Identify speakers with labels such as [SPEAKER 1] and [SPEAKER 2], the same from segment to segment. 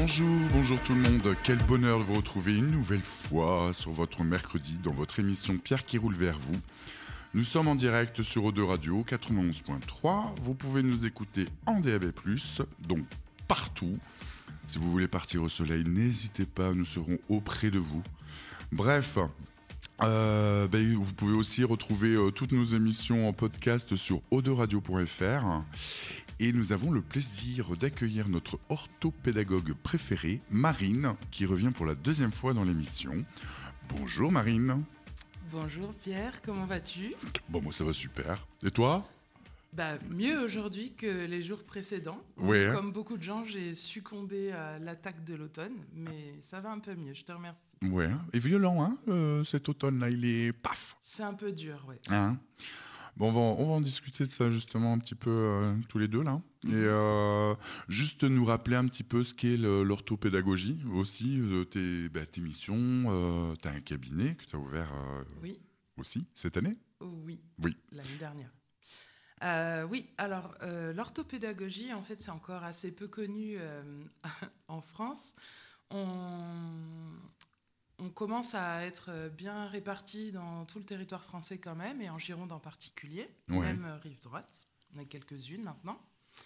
[SPEAKER 1] Bonjour tout le monde, quel bonheur de vous retrouver une nouvelle fois sur votre mercredi dans votre émission Pierre qui roule vers vous. Nous sommes en direct sur Eau2 Radio 91.3, vous pouvez nous écouter en DAB+, donc partout. Si vous voulez partir au soleil, n'hésitez pas, nous serons auprès de vous. Bref, vous pouvez aussi retrouver toutes nos émissions en podcast sur eau2radio.fr. Et nous avons le plaisir d'accueillir notre orthopédagogue préférée, Marine, qui revient pour la deuxième fois dans l'émission. Bonjour Marine.
[SPEAKER 2] Bonjour Pierre, comment vas-tu ?
[SPEAKER 1] Bon, moi ça va super. Et toi ?
[SPEAKER 2] Mieux aujourd'hui que les jours précédents.
[SPEAKER 1] Ouais.
[SPEAKER 2] Comme beaucoup de gens, j'ai succombé à l'attaque de l'automne, mais ça va un peu mieux, je te remercie.
[SPEAKER 1] Ouais, et violent, hein, cet automne-là, il est paf.
[SPEAKER 2] C'est un peu dur, ouais.
[SPEAKER 1] Hein ? Bon, on va en discuter de ça justement un petit peu tous les deux là. Et juste nous rappeler un petit peu ce qu'est l'orthopédagogie aussi, tes missions. Tu as un cabinet que tu as ouvert
[SPEAKER 2] oui.
[SPEAKER 1] aussi cette année ?
[SPEAKER 2] Oui, l'année dernière. L'orthopédagogie, en fait, c'est encore assez peu connu en France. On commence à être bien répartis dans tout le territoire français quand même, et en Gironde en particulier, même rive droite. On a quelques-unes maintenant.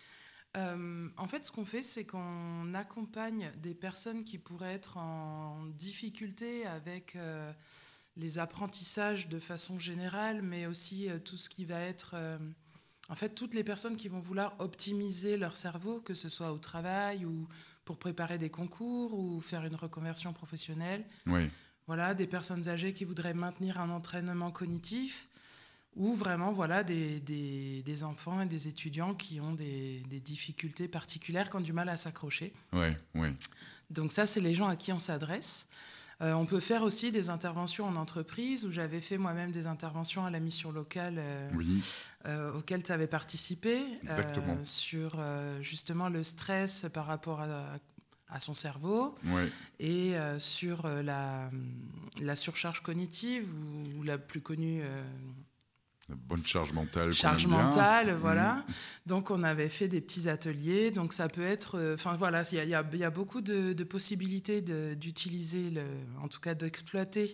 [SPEAKER 2] En fait, ce qu'on fait, c'est qu'on accompagne des personnes qui pourraient être en difficulté avec les apprentissages de façon générale, mais aussi tout ce qui va être... En fait, toutes les personnes qui vont vouloir optimiser leur cerveau, que ce soit au travail ou pour préparer des concours ou faire une reconversion professionnelle.
[SPEAKER 1] Oui.
[SPEAKER 2] Voilà, des personnes âgées qui voudraient maintenir un entraînement cognitif ou vraiment des enfants et des étudiants qui ont des difficultés particulières, qui ont du mal à s'accrocher.
[SPEAKER 1] Oui.
[SPEAKER 2] Donc ça, c'est les gens à qui on s'adresse. On peut faire aussi des interventions en entreprise, où j'avais fait moi-même des interventions à la mission locale auxquelles tu avais participé, sur justement le stress par rapport à son cerveau, et sur la surcharge cognitive, ou la plus connue...
[SPEAKER 1] La bonne charge mentale.
[SPEAKER 2] Charge mentale, voilà. Donc, on avait fait des petits ateliers. Donc, ça peut être... il y a beaucoup de possibilités d'utiliser, en tout cas d'exploiter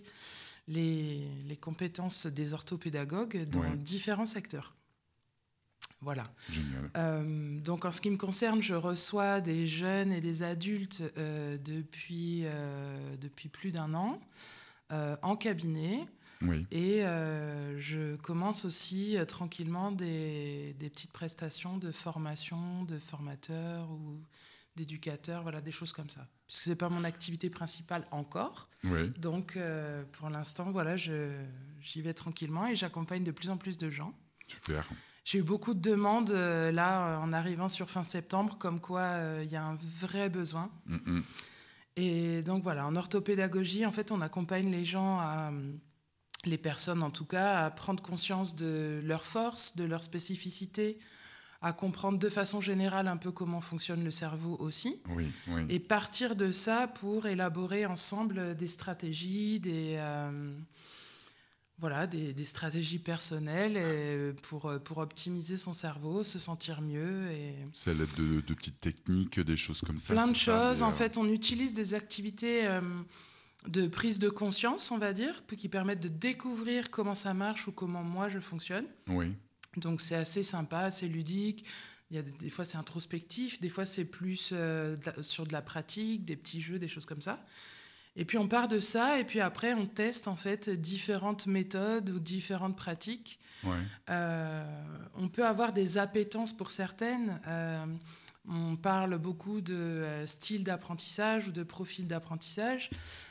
[SPEAKER 2] les compétences des orthopédagogues dans différents secteurs. Voilà.
[SPEAKER 1] Génial.
[SPEAKER 2] Donc, en ce qui me concerne, je reçois des jeunes et des adultes depuis plus d'1 an en cabinet.
[SPEAKER 1] Oui.
[SPEAKER 2] Et je commence aussi tranquillement des petites prestations de formation, de formateurs ou d'éducateurs, voilà, des choses comme ça. Puisque ce n'est pas mon activité principale encore.
[SPEAKER 1] Oui.
[SPEAKER 2] Donc, pour l'instant, voilà, j'y vais tranquillement et j'accompagne de plus en plus de gens.
[SPEAKER 1] Super.
[SPEAKER 2] J'ai eu beaucoup de demandes là, en arrivant sur fin septembre, comme quoi il y a un vrai besoin. Et donc, voilà, en orthopédagogie, en fait, on accompagne les gens les personnes en tout cas, à prendre conscience de leurs forces, de leurs spécificités, à comprendre de façon générale un peu comment fonctionne le cerveau aussi, et partir de ça pour élaborer ensemble des stratégies, des stratégies personnelles pour optimiser son cerveau, se sentir mieux.
[SPEAKER 1] C'est à l'aide de petites techniques, des choses comme ça.
[SPEAKER 2] Plein de choses. En fait, on utilise des activités... de prise de conscience, on va dire, qui permettent de découvrir comment ça marche ou comment moi je fonctionne.
[SPEAKER 1] Oui.
[SPEAKER 2] Donc c'est assez sympa, assez ludique. Il y a des fois c'est introspectif, des fois c'est plus sur de la pratique, des petits jeux, des choses comme ça. Et puis on part de ça, et puis après on teste en fait différentes méthodes ou différentes pratiques. On peut avoir des appétences pour certaines. On parle beaucoup de style d'apprentissage ou de profil d'apprentissage.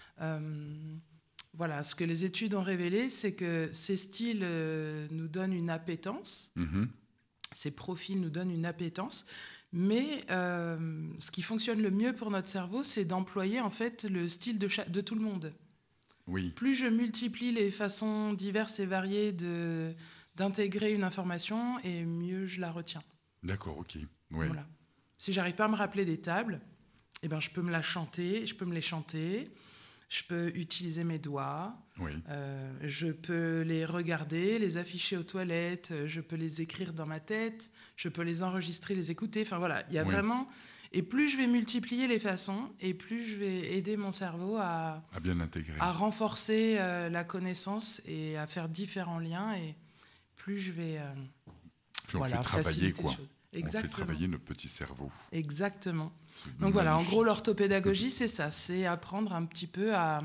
[SPEAKER 2] Ce que les études ont révélé, c'est que ces styles nous donnent une appétence, ces profils nous donnent une appétence, mais ce qui fonctionne le mieux pour notre cerveau, c'est d'employer en fait le style de tout le monde.
[SPEAKER 1] Oui.
[SPEAKER 2] Plus je multiplie les façons diverses et variées d'intégrer une information, et mieux je la retiens.
[SPEAKER 1] D'accord, ok.
[SPEAKER 2] Voilà. Si j'arrive pas à me rappeler des tables, je peux me les chanter. je peux utiliser mes doigts,
[SPEAKER 1] Oui.
[SPEAKER 2] je peux les regarder, les afficher aux toilettes, je peux les écrire dans ma tête, je peux les enregistrer, les écouter. Enfin voilà, il y a vraiment... Et plus je vais multiplier les façons, et plus je vais aider mon cerveau à
[SPEAKER 1] bien intégrer,
[SPEAKER 2] à renforcer la connaissance et à faire différents liens. Et plus je vais
[SPEAKER 1] plus on fait travailler, quoi.
[SPEAKER 2] Exactement.
[SPEAKER 1] On fait travailler notre petit cerveau.
[SPEAKER 2] Exactement.
[SPEAKER 1] C'est
[SPEAKER 2] Donc
[SPEAKER 1] magnifique.
[SPEAKER 2] voilà, en gros, l'orthopédagogie, c'est ça. C'est apprendre un petit peu à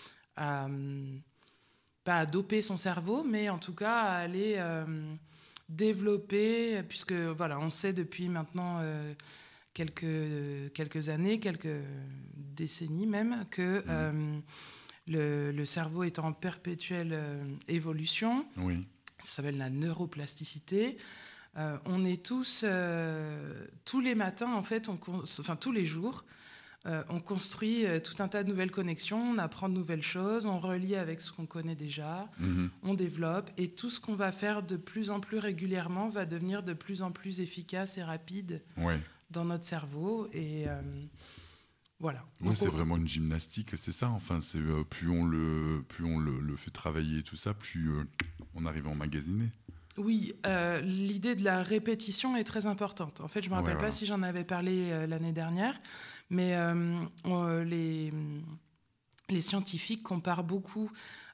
[SPEAKER 2] pas à doper son cerveau, mais en tout cas à aller développer, puisque voilà, on sait depuis maintenant quelques années, quelques décennies même, que le cerveau est en perpétuelle évolution.
[SPEAKER 1] Oui.
[SPEAKER 2] Ça s'appelle la neuroplasticité. On est tous les matins, en fait, tous les jours, on construit tout un tas de nouvelles connexions, on apprend de nouvelles choses, on relie avec ce qu'on connaît déjà, on développe, et tout ce qu'on va faire de plus en plus régulièrement va devenir de plus en plus efficace et rapide dans notre cerveau. Et voilà.
[SPEAKER 1] Oui, c'est vraiment une gymnastique, c'est ça. Enfin, c'est plus on le fait travailler, tout ça, plus on arrive à emmagasiner. Oui,
[SPEAKER 2] l'idée de la répétition est très importante. En fait, je ne me rappelle pas si j'en avais parlé l'année dernière, mais les scientifiques comparent beaucoup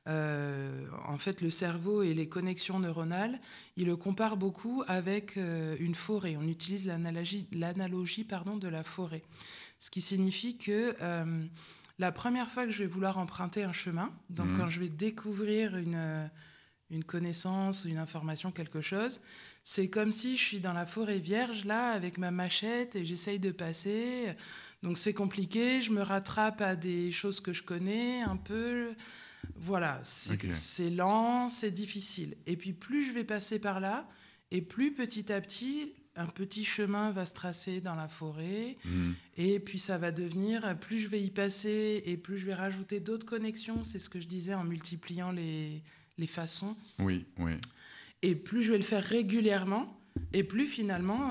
[SPEAKER 2] en fait, le cerveau et les connexions neuronales. Ils le comparent beaucoup avec une forêt. On utilise l'analogie de la forêt. Ce qui signifie que la première fois que je vais vouloir emprunter un chemin, donc quand je vais découvrir une connaissance, une information, quelque chose, c'est comme si je suis dans la forêt vierge, là, avec ma machette, et j'essaye de passer. Donc c'est compliqué, je me rattrape à des choses que je connais un peu. Voilà, c'est lent, c'est difficile. Et puis plus je vais passer par là, et plus petit à petit, un petit chemin va se tracer dans la forêt, et puis ça va devenir, plus je vais y passer, et plus je vais rajouter d'autres connexions, c'est ce que je disais, en multipliant les façons.
[SPEAKER 1] Oui.
[SPEAKER 2] Et plus je vais le faire régulièrement, et plus finalement,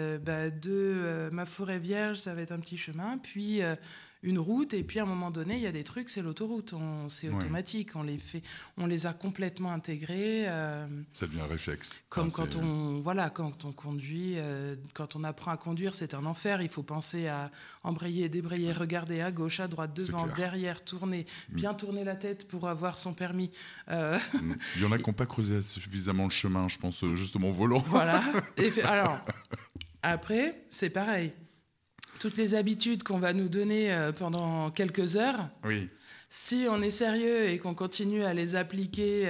[SPEAKER 2] de ma forêt vierge, ça va être un petit chemin, puis une route, et puis à un moment donné, il y a des trucs, c'est l'autoroute, c'est automatique, on les a complètement intégrés.
[SPEAKER 1] Ça devient un réflexe.
[SPEAKER 2] Comme quand on conduit, quand on apprend à conduire, c'est un enfer, il faut penser à embrayer, débrayer, regarder à gauche, à droite, devant, derrière, tourner, bien tourner la tête pour avoir son permis.
[SPEAKER 1] Il y en a qui n'ont pas creusé suffisamment le chemin, je pense, justement au volant.
[SPEAKER 2] Voilà. Alors, après, c'est pareil. Toutes les habitudes qu'on va nous donner pendant quelques heures, si on est sérieux et qu'on continue à les appliquer,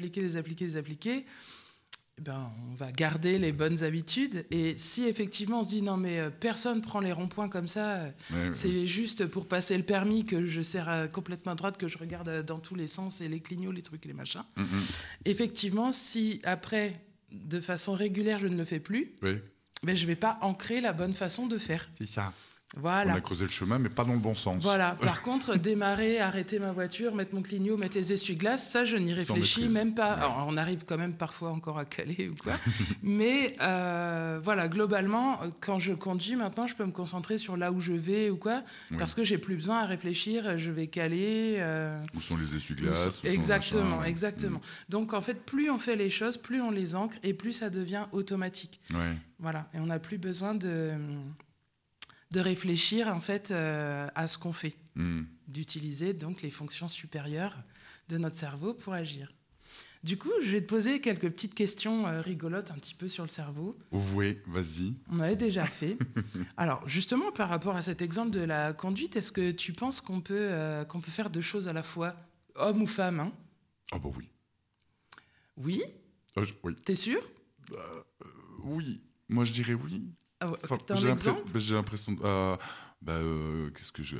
[SPEAKER 2] on va garder les bonnes habitudes. Et si effectivement on se dit non mais personne prend les ronds-points comme ça, c'est juste pour passer le permis que je serre complètement à droite, que je regarde dans tous les sens et les clignots, les trucs et les machins. Effectivement, si après, de façon régulière, je ne le fais plus, mais je ne vais pas ancrer la bonne façon de faire.
[SPEAKER 1] C'est ça.
[SPEAKER 2] Voilà.
[SPEAKER 1] On a creusé le chemin, mais pas dans le bon sens.
[SPEAKER 2] Voilà. Par contre, démarrer, arrêter ma voiture, mettre mon clignot, mettre les essuie-glaces, ça, je n'y réfléchis même pas. Alors, on arrive quand même parfois encore à caler ou quoi. Mais voilà, globalement, quand je conduis maintenant, je peux me concentrer sur là où je vais ou quoi, parce que j'ai plus besoin à réfléchir. Je vais caler.
[SPEAKER 1] Où sont les essuie-glaces
[SPEAKER 2] Exactement. Donc, en fait, plus on fait les choses, plus on les ancre et plus ça devient automatique. Voilà. Et on n'a plus besoin de réfléchir en fait à ce qu'on fait, d'utiliser donc les fonctions supérieures de notre cerveau pour agir. Du coup, je vais te poser quelques petites questions rigolotes un petit peu sur le cerveau.
[SPEAKER 1] Oui, vas-y.
[SPEAKER 2] On avait déjà fait. Alors, justement, par rapport à cet exemple de la conduite, est-ce que tu penses qu'on peut faire deux choses à la fois, homme ou femme
[SPEAKER 1] Ah bah oui.
[SPEAKER 2] Oui.
[SPEAKER 1] Oui.
[SPEAKER 2] T'es sûr?
[SPEAKER 1] Oui. Moi, je dirais oui.
[SPEAKER 2] J'ai
[SPEAKER 1] l'impression... qu'est-ce que j'ai...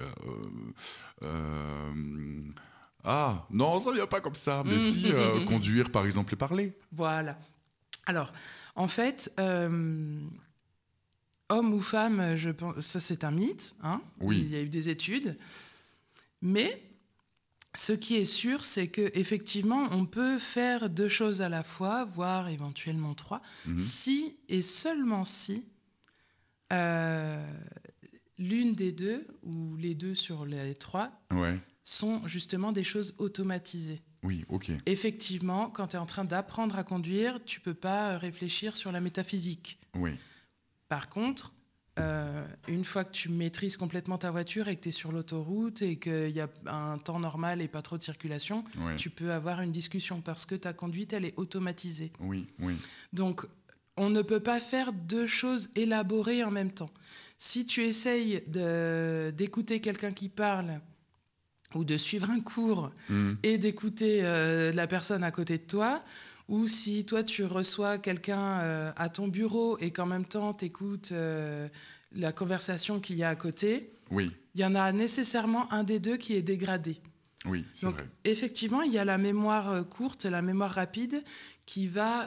[SPEAKER 1] non, ça ne vient pas comme ça. Mais si, conduire, par exemple, et parler.
[SPEAKER 2] Voilà. Alors, en fait, homme ou femme, je pense, ça, c'est un mythe. Il y a eu des études. Mais ce qui est sûr, c'est qu'effectivement, on peut faire deux choses à la fois, voire éventuellement trois, si et seulement si l'une des deux, ou les deux sur les trois, sont justement des choses automatisées.
[SPEAKER 1] Oui, ok.
[SPEAKER 2] Effectivement, quand tu es en train d'apprendre à conduire, tu ne peux pas réfléchir sur la métaphysique.
[SPEAKER 1] Oui.
[SPEAKER 2] Par contre, une fois que tu maîtrises complètement ta voiture et que tu es sur l'autoroute et qu'il y a un temps normal et pas trop de circulation, tu peux avoir une discussion parce que ta conduite, elle est automatisée.
[SPEAKER 1] Oui.
[SPEAKER 2] Donc, on ne peut pas faire deux choses élaborées en même temps. Si tu essayes d'écouter quelqu'un qui parle ou de suivre un cours et d'écouter la personne à côté de toi, ou si toi tu reçois quelqu'un à ton bureau et qu'en même temps tu écoutes la conversation qu'il y a à côté, il y en a nécessairement un des deux qui est dégradé.
[SPEAKER 1] Oui, c'est
[SPEAKER 2] Donc,
[SPEAKER 1] vrai.
[SPEAKER 2] effectivement, il y a la mémoire courte, la mémoire rapide qui va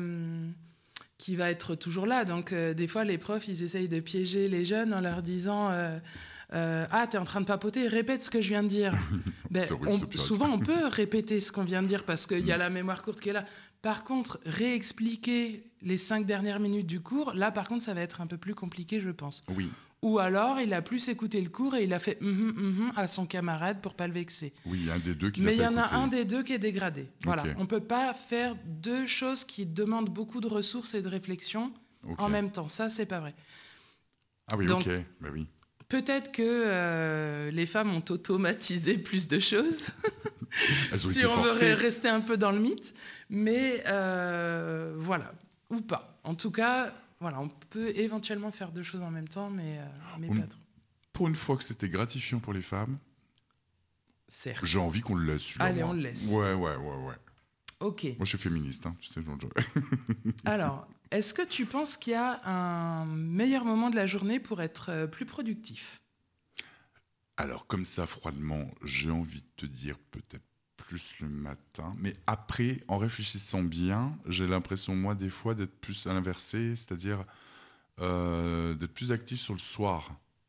[SPEAKER 2] être toujours là. Donc, des fois, les profs, ils essayent de piéger les jeunes en leur disant ah, t'es en train de papoter, répète ce que je viens de dire. Souvent, on peut répéter ce qu'on vient de dire parce qu'il y a la mémoire courte qui est là. Par contre, réexpliquer les 5 dernières minutes du cours, là, par contre, ça va être un peu plus compliqué, je pense.
[SPEAKER 1] Oui.
[SPEAKER 2] Ou alors, il a plus écouté le cours et il a fait à son camarade pour pas le vexer.
[SPEAKER 1] Oui, il y a un des deux qui
[SPEAKER 2] Mais il y en
[SPEAKER 1] écouté.
[SPEAKER 2] a un des deux qui est dégradé. Voilà.
[SPEAKER 1] Okay.
[SPEAKER 2] On ne peut pas faire deux choses qui demandent beaucoup de ressources et de réflexion en même temps. Ça, c'est pas vrai.
[SPEAKER 1] Ah oui, donc, ok. Bah oui.
[SPEAKER 2] Peut-être que les femmes ont automatisé plus de choses, si on veut rester un peu dans le mythe. Mais voilà, ou pas. En tout cas, voilà, on peut éventuellement faire deux choses en même temps, mais pas trop.
[SPEAKER 1] Pour une fois que c'était gratifiant pour les femmes,
[SPEAKER 2] certes.
[SPEAKER 1] J'ai envie qu'on le laisse.
[SPEAKER 2] Allez, on le laisse.
[SPEAKER 1] Ouais.
[SPEAKER 2] Ok.
[SPEAKER 1] Moi, je suis féministe, hein, tu sais.
[SPEAKER 2] Alors, est-ce que tu penses qu'il y a un meilleur moment de la journée pour être plus productif ?
[SPEAKER 1] Alors, comme ça, froidement, j'ai envie de te dire peut-être plus le matin. Mais après, en réfléchissant bien, j'ai l'impression, moi, des fois, d'être plus à l'inversé, c'est-à-dire d'être plus actif sur le soir.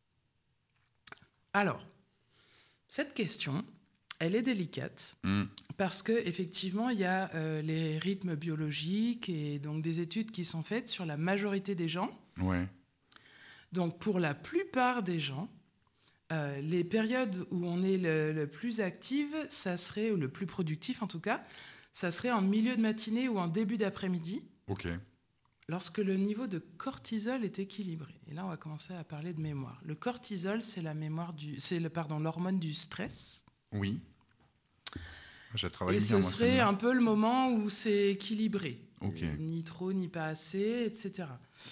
[SPEAKER 2] Alors, cette question, elle est délicate parce qu'effectivement, il y a les rythmes biologiques et donc des études qui sont faites sur la majorité des gens.
[SPEAKER 1] Ouais.
[SPEAKER 2] Donc, pour la plupart des gens, les périodes où on est le plus actif, ça serait, ou le plus productif en tout cas, ça serait en milieu de matinée ou en début d'après-midi.
[SPEAKER 1] Ok.
[SPEAKER 2] Lorsque le niveau de cortisol est équilibré. Et là, on va commencer à parler de mémoire. Le cortisol, c'est l'hormone du stress.
[SPEAKER 1] Oui. J'ai travaillé
[SPEAKER 2] et ce serait un peu le moment où c'est équilibré.
[SPEAKER 1] Okay.
[SPEAKER 2] Ni trop, ni pas assez, etc.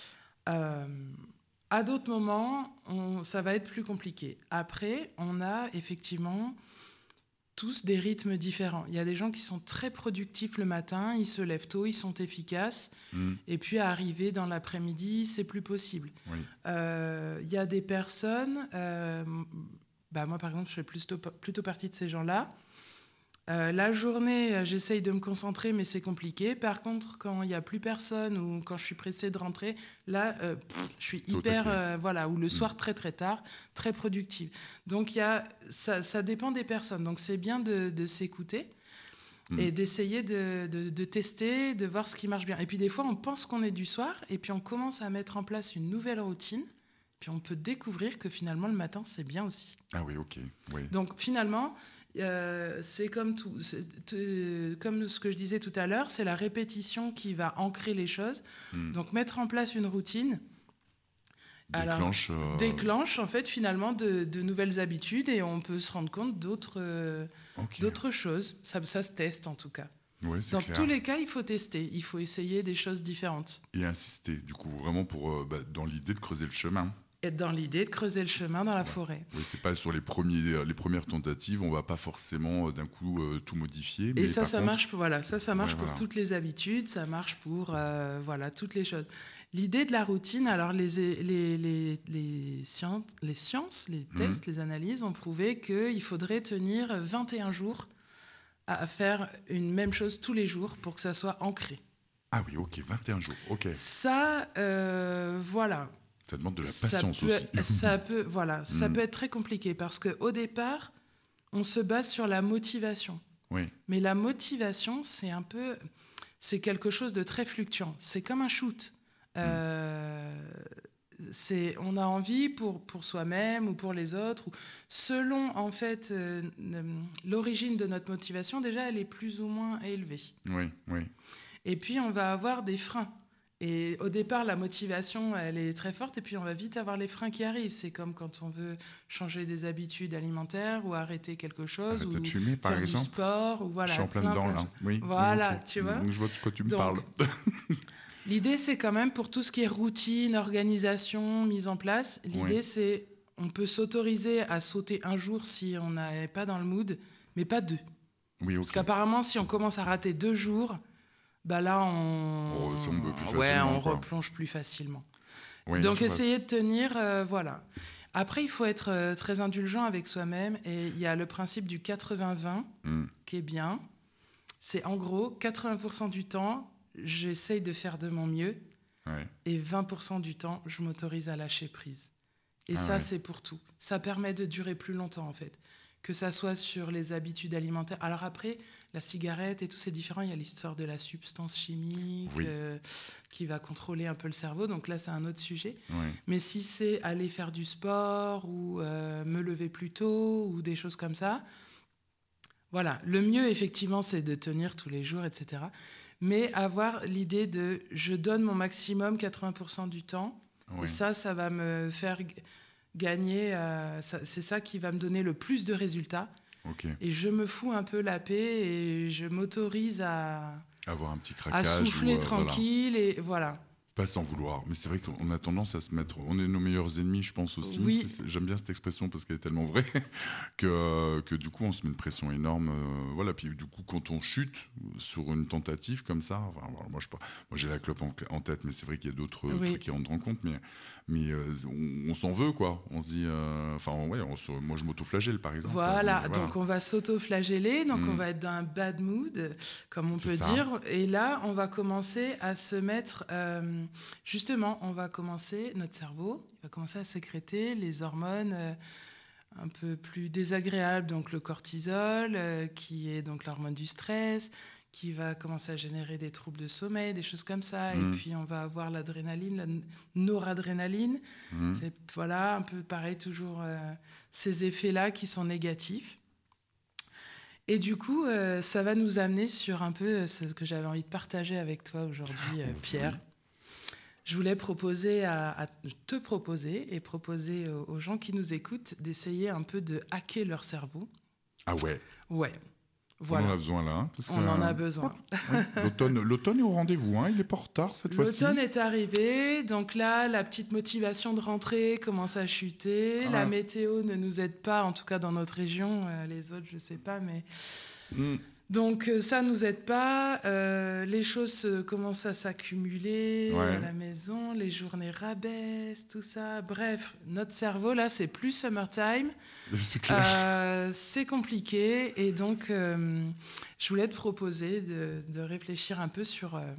[SPEAKER 2] À d'autres moments, ça va être plus compliqué. Après, on a effectivement tous des rythmes différents. Il y a des gens qui sont très productifs le matin, ils se lèvent tôt, ils sont efficaces, et puis à arriver dans l'après-midi, c'est plus possible.
[SPEAKER 1] Oui.
[SPEAKER 2] Il y a des personnes, moi par exemple, je fais plutôt partie de ces gens-là. La journée, j'essaye de me concentrer, mais c'est compliqué. Par contre, quand il n'y a plus personne ou quand je suis pressée de rentrer, là, je suis hyper... ou le soir, très très tard, très productive. Donc, ça dépend des personnes. Donc, c'est bien de s'écouter et d'essayer de tester, de voir ce qui marche bien. Et puis, des fois, on pense qu'on est du soir et puis on commence à mettre en place une nouvelle routine. Puis, on peut découvrir que finalement, le matin, c'est bien aussi.
[SPEAKER 1] Ah oui, ok. Oui.
[SPEAKER 2] Donc, finalement... c'est comme tout, comme ce que je disais tout à l'heure, c'est la répétition qui va ancrer les choses. Donc mettre en place une routine déclenche en fait finalement de nouvelles habitudes et on peut se rendre compte d'autres choses. Ça se teste en tout cas.
[SPEAKER 1] Ouais,
[SPEAKER 2] dans
[SPEAKER 1] clair.
[SPEAKER 2] tous les cas, il faut tester, il faut essayer des choses différentes.
[SPEAKER 1] Et insister, du coup, vraiment dans l'idée de creuser le chemin.
[SPEAKER 2] Et dans l'idée de creuser le chemin dans la forêt.
[SPEAKER 1] Oui, c'est pas sur les premières tentatives, on va pas forcément d'un coup tout modifier. Mais
[SPEAKER 2] et ça marche pour toutes les habitudes, ça marche pour toutes les choses. L'idée de la routine, alors les sciences, les tests, les analyses ont prouvé qu'il faudrait tenir 21 jours à faire une même chose tous les jours pour que ça soit ancré.
[SPEAKER 1] Ah oui, ok, 21 jours, ok.
[SPEAKER 2] Ça, voilà.
[SPEAKER 1] Ça demande de la patience aussi.
[SPEAKER 2] Ça peut être très compliqué parce qu'au départ, on se base sur la motivation.
[SPEAKER 1] Oui.
[SPEAKER 2] Mais la motivation, c'est quelque chose de très fluctuant. C'est comme un shoot. on a envie pour soi-même ou pour les autres, ou selon en fait l'origine de notre motivation, déjà elle est plus ou moins élevée.
[SPEAKER 1] Oui.
[SPEAKER 2] Et puis on va avoir des freins. Et au départ, la motivation, elle est très forte, et puis on va vite avoir les freins qui arrivent. C'est comme quand on veut changer des habitudes alimentaires ou arrêter quelque chose,
[SPEAKER 1] Arrêter
[SPEAKER 2] ou
[SPEAKER 1] de fumer, par
[SPEAKER 2] faire
[SPEAKER 1] exemple.
[SPEAKER 2] du sport, ou voilà.
[SPEAKER 1] Je suis en plein dedans, là. Oui.
[SPEAKER 2] Voilà,
[SPEAKER 1] Okay.
[SPEAKER 2] tu vois.
[SPEAKER 1] Je vois de quoi tu me parles.
[SPEAKER 2] L'idée, c'est quand même, pour tout ce qui est routine, organisation, mise en place, l'idée, c'est on peut s'autoriser à sauter un jour si on n'est pas dans le mood, mais pas 2.
[SPEAKER 1] Oui,
[SPEAKER 2] Parce qu'apparemment, si on commence à rater 2 jours, bah là, on replonge plus facilement. Oui, donc, essayez de tenir, voilà. Après, il faut être très indulgent avec soi-même, et il y a le principe du 80-20 qui est bien. C'est en gros, 80% du temps, j'essaye de faire de mon mieux, et 20% du temps, je m'autorise à lâcher prise. Et c'est pour tout. Ça permet de durer plus longtemps, en fait. Que ça soit sur les habitudes alimentaires. Alors après, la cigarette et tout, c'est différent. Il y a l'histoire de la substance chimique qui va contrôler un peu le cerveau. Donc là, c'est un autre sujet. Mais si c'est aller faire du sport ou me lever plus tôt ou des choses comme ça, voilà. Le mieux, effectivement, c'est de tenir tous les jours, etc. Mais avoir l'idée de je donne mon maximum 80% du temps. Et ça va me faire gagner, c'est ça qui va me donner le plus de résultats. Et je me fous un peu la paix et je m'autorise à
[SPEAKER 1] avoir un petit craquage,
[SPEAKER 2] à souffler tranquille, et voilà.
[SPEAKER 1] Pas sans vouloir, mais c'est vrai qu'on a tendance à se mettre... On est nos meilleurs ennemis, je pense aussi. J'aime bien cette expression parce qu'elle est tellement vraie que du coup, on se met une pression énorme. Voilà, puis du coup, quand on chute sur une tentative comme ça... Enfin, moi, j'ai la clope en tête, mais c'est vrai qu'il y a d'autres trucs qui rentrent en compte. Mais on s'en veut, quoi. On se dit... moi, je m'auto-flagelle, par exemple.
[SPEAKER 2] Voilà, donc on va s'auto-flageller, donc on va être dans un bad mood, comme on peut dire. Et là, on va commencer à se mettre... justement, notre cerveau va commencer à sécréter les hormones un peu plus désagréables, donc le cortisol, qui est donc l'hormone du stress, qui va commencer à générer des troubles de sommeil, des choses comme ça. Et puis, on va avoir l'adrénaline, la noradrénaline. C'est un peu pareil, toujours ces effets-là qui sont négatifs. Et du coup, ça va nous amener sur un peu ce que j'avais envie de partager avec toi aujourd'hui, Pierre. Je voulais te proposer et proposer aux gens qui nous écoutent d'essayer un peu de hacker leur cerveau.
[SPEAKER 1] Ah ouais.
[SPEAKER 2] Ouais. Voilà.
[SPEAKER 1] On en a besoin là.
[SPEAKER 2] On en a besoin.
[SPEAKER 1] L'automne est au rendez-vous, hein. Il n'est pas en retard cette fois-ci.
[SPEAKER 2] L'automne est arrivé, donc là, la petite motivation de rentrée commence à chuter. La météo ne nous aide pas, en tout cas dans notre région. Les autres, je ne sais pas, mais... Donc ça ne nous aide pas, les choses commencent à s'accumuler à la maison, les journées rabaissent, tout ça. Bref, notre cerveau, là, c'est plus summertime, c'est compliqué. Et donc, je voulais te proposer de réfléchir un peu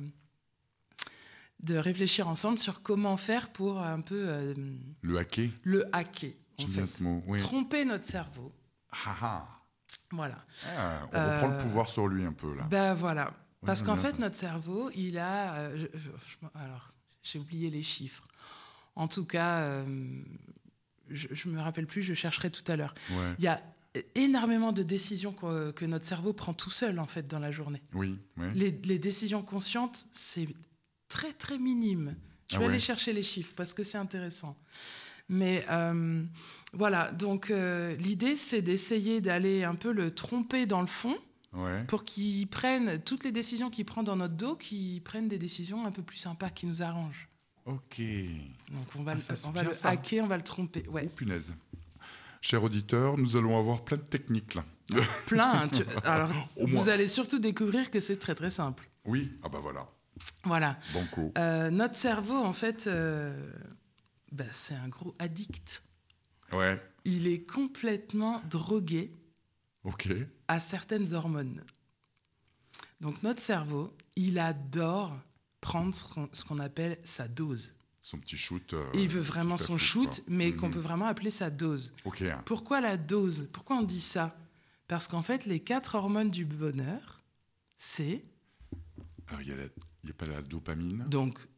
[SPEAKER 2] de réfléchir ensemble sur comment faire pour un peu...
[SPEAKER 1] le hacker.
[SPEAKER 2] J'aime bien ce mot. Tromper notre cerveau. Voilà.
[SPEAKER 1] On reprend le pouvoir sur lui un peu, là.
[SPEAKER 2] Ben voilà. Parce qu'en fait, notre cerveau, il a... alors, j'ai oublié les chiffres. En tout cas, je ne me rappelle plus, je chercherai tout à l'heure. Il y a énormément de décisions que notre cerveau prend tout seul, en fait, dans la journée. Les décisions conscientes, c'est très, très minime. Je vais aller chercher les chiffres parce que c'est intéressant. Mais voilà, donc l'idée, c'est d'essayer d'aller un peu le tromper dans le fond pour qu'il prenne toutes les décisions qu'il prend dans notre dos, qu'il prenne des décisions un peu plus sympas qui nous arrangent.
[SPEAKER 1] Ok.
[SPEAKER 2] Donc on va le hacker, on va le tromper.
[SPEAKER 1] Oh punaise. Chers auditeurs, nous allons avoir plein de techniques là.
[SPEAKER 2] Plein. Alors, vous allez surtout découvrir que c'est très très simple.
[SPEAKER 1] Oui, ah bah voilà.
[SPEAKER 2] Voilà.
[SPEAKER 1] Banco.
[SPEAKER 2] Notre cerveau, en fait... c'est un gros addict. Il est complètement drogué à certaines hormones. Donc notre cerveau, il adore prendre ce qu'on appelle sa dose.
[SPEAKER 1] Son petit shoot.
[SPEAKER 2] Il veut vraiment son shoot, mais qu'on peut vraiment appeler sa dose. Pourquoi la dose ? Pourquoi on dit ça ? Parce qu'en fait, les 4 hormones du bonheur, c'est...
[SPEAKER 1] Alors, il n'y a pas la dopamine.
[SPEAKER 2] Donc,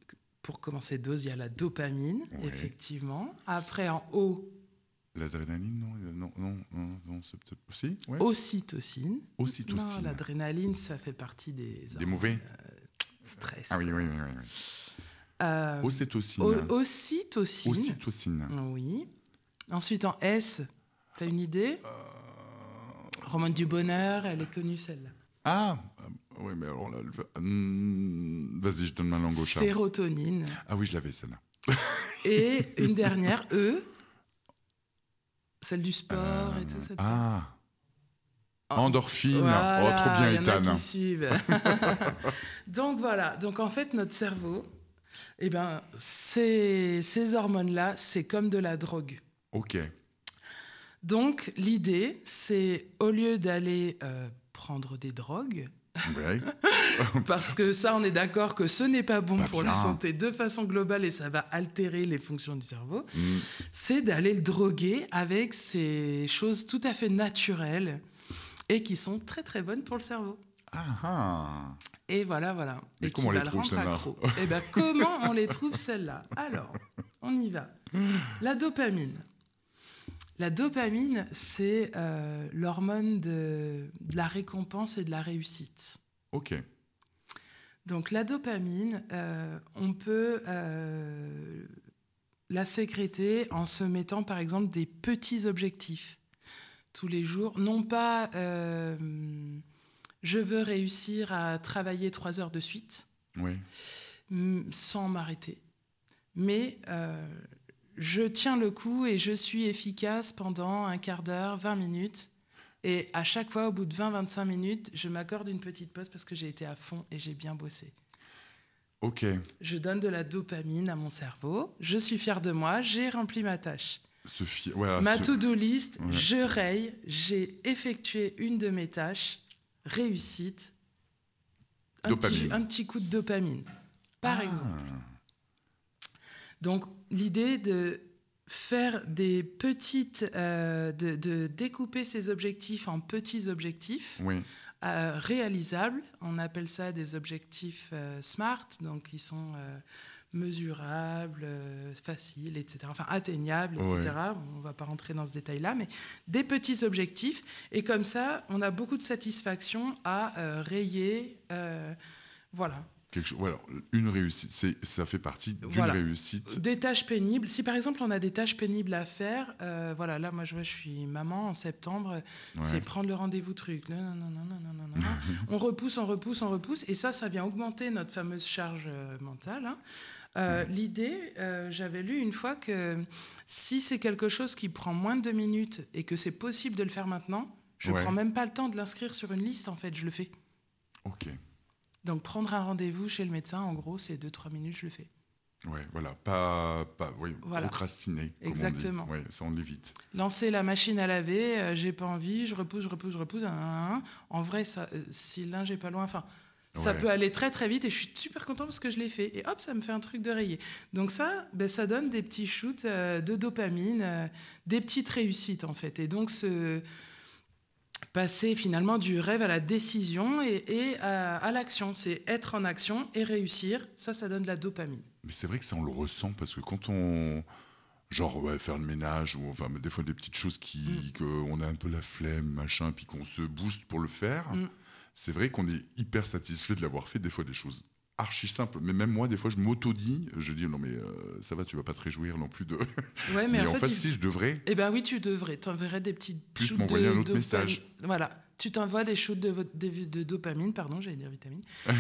[SPEAKER 2] pour commencer dose, il y a la dopamine, effectivement. Après, en haut...
[SPEAKER 1] L'adrénaline, non, c'est peut-être... Si, ouais.
[SPEAKER 2] Ocytocine.
[SPEAKER 1] Ocytocine.
[SPEAKER 2] Non, l'adrénaline, ça fait partie des
[SPEAKER 1] mauvais
[SPEAKER 2] stress.
[SPEAKER 1] Ah oui. Ocytocine.
[SPEAKER 2] Ocytocine.
[SPEAKER 1] Ocytocine.
[SPEAKER 2] Oui. Ensuite, en S, t'as une idée Hormone du bonheur, elle est connue, celle-là.
[SPEAKER 1] Ah oui, mais alors là... Vas-y, je donne ma langue au chat.
[SPEAKER 2] Sérotonine.
[SPEAKER 1] Ah oui, je l'avais, celle-là.
[SPEAKER 2] Et une dernière, E, celle du sport et tout ça.
[SPEAKER 1] Endorphine. Voilà, trop bien, Ethan.
[SPEAKER 2] Il y en a qui suivent. Donc voilà. Donc en fait, notre cerveau, ces hormones-là, c'est comme de la drogue.
[SPEAKER 1] Ok.
[SPEAKER 2] Donc l'idée, c'est au lieu d'aller prendre des drogues, parce que ça, on est d'accord que ce n'est pas bon pour la santé de façon globale et ça va altérer les fonctions du cerveau, c'est d'aller le droguer avec ces choses tout à fait naturelles et qui sont très très bonnes pour le cerveau. Et voilà.
[SPEAKER 1] Et comment on les trouve, celles-là ?
[SPEAKER 2] Comment on les trouve, celles-là ? Alors, on y va. La dopamine. La dopamine, c'est l'hormone de la récompense et de la réussite.
[SPEAKER 1] Ok.
[SPEAKER 2] Donc la dopamine, on peut la sécréter en se mettant par exemple des petits objectifs tous les jours. Non pas je veux réussir à travailler 3 heures de suite sans m'arrêter. Mais... je tiens le coup et je suis efficace pendant un quart d'heure, 20 minutes. Et à chaque fois, au bout de 20-25 minutes, je m'accorde une petite pause parce que j'ai été à fond et j'ai bien bossé.
[SPEAKER 1] Ok.
[SPEAKER 2] Je donne de la dopamine à mon cerveau. Je suis fière de moi. J'ai rempli ma tâche. Ma to-do list, je raye. J'ai effectué une de mes tâches. Réussite. Un petit coup de dopamine, par exemple. Donc, l'idée de faire des petites... de découper ces objectifs en petits objectifs réalisables. On appelle ça des objectifs SMART, donc ils sont mesurables, faciles, etc. Enfin, atteignables, etc. On ne va pas rentrer dans ce détail-là, mais des petits objectifs. Et comme ça, on a beaucoup de satisfaction à rayer. Voilà.
[SPEAKER 1] Une réussite, ça fait partie d'une réussite.
[SPEAKER 2] Des tâches pénibles. Si par exemple on a des tâches pénibles à faire, là moi je suis maman en septembre, c'est prendre le rendez-vous truc. Non. On repousse, et ça vient augmenter notre fameuse charge mentale. L'idée, j'avais lu une fois que si c'est quelque chose qui prend moins de 2 minutes et que c'est possible de le faire maintenant, je prends même pas le temps de l'inscrire sur une liste, en fait, je le fais.
[SPEAKER 1] Ok.
[SPEAKER 2] Donc, prendre un rendez-vous chez le médecin, en gros, c'est 2-3 minutes, je le fais.
[SPEAKER 1] Procrastiner.
[SPEAKER 2] Exactement.
[SPEAKER 1] Comme on dit. Ça, on l'évite.
[SPEAKER 2] Lancer la machine à laver, j'ai pas envie, je repousse. En vrai, ça, si le linge est pas loin, ça peut aller très très vite et je suis super contente parce que je l'ai fait. Et hop, ça me fait un truc de rayé. Donc ça donne des petits shoots de dopamine, des petites réussites en fait. Et donc, passer finalement du rêve à la décision et à l'action. C'est être en action et réussir. Ça donne de la dopamine.
[SPEAKER 1] Mais c'est vrai que ça, on le ressent parce que quand on... faire le ménage, ou des fois des petites choses qu'on a un peu la flemme, machin, puis qu'on se booste pour le faire, c'est vrai qu'on est hyper satisfait de l'avoir fait. Des fois, des choses archi simple, mais même moi des fois je m'auto-dis, je dis non mais ça va, tu vas pas te réjouir non plus de
[SPEAKER 2] mais
[SPEAKER 1] en fait si je devrais,
[SPEAKER 2] oui tu devrais, t'enverrais des petites
[SPEAKER 1] plus m'envoyer un autre message,
[SPEAKER 2] tu t'envoies des shoots de dopamine, pardon, j'allais dire vitamine.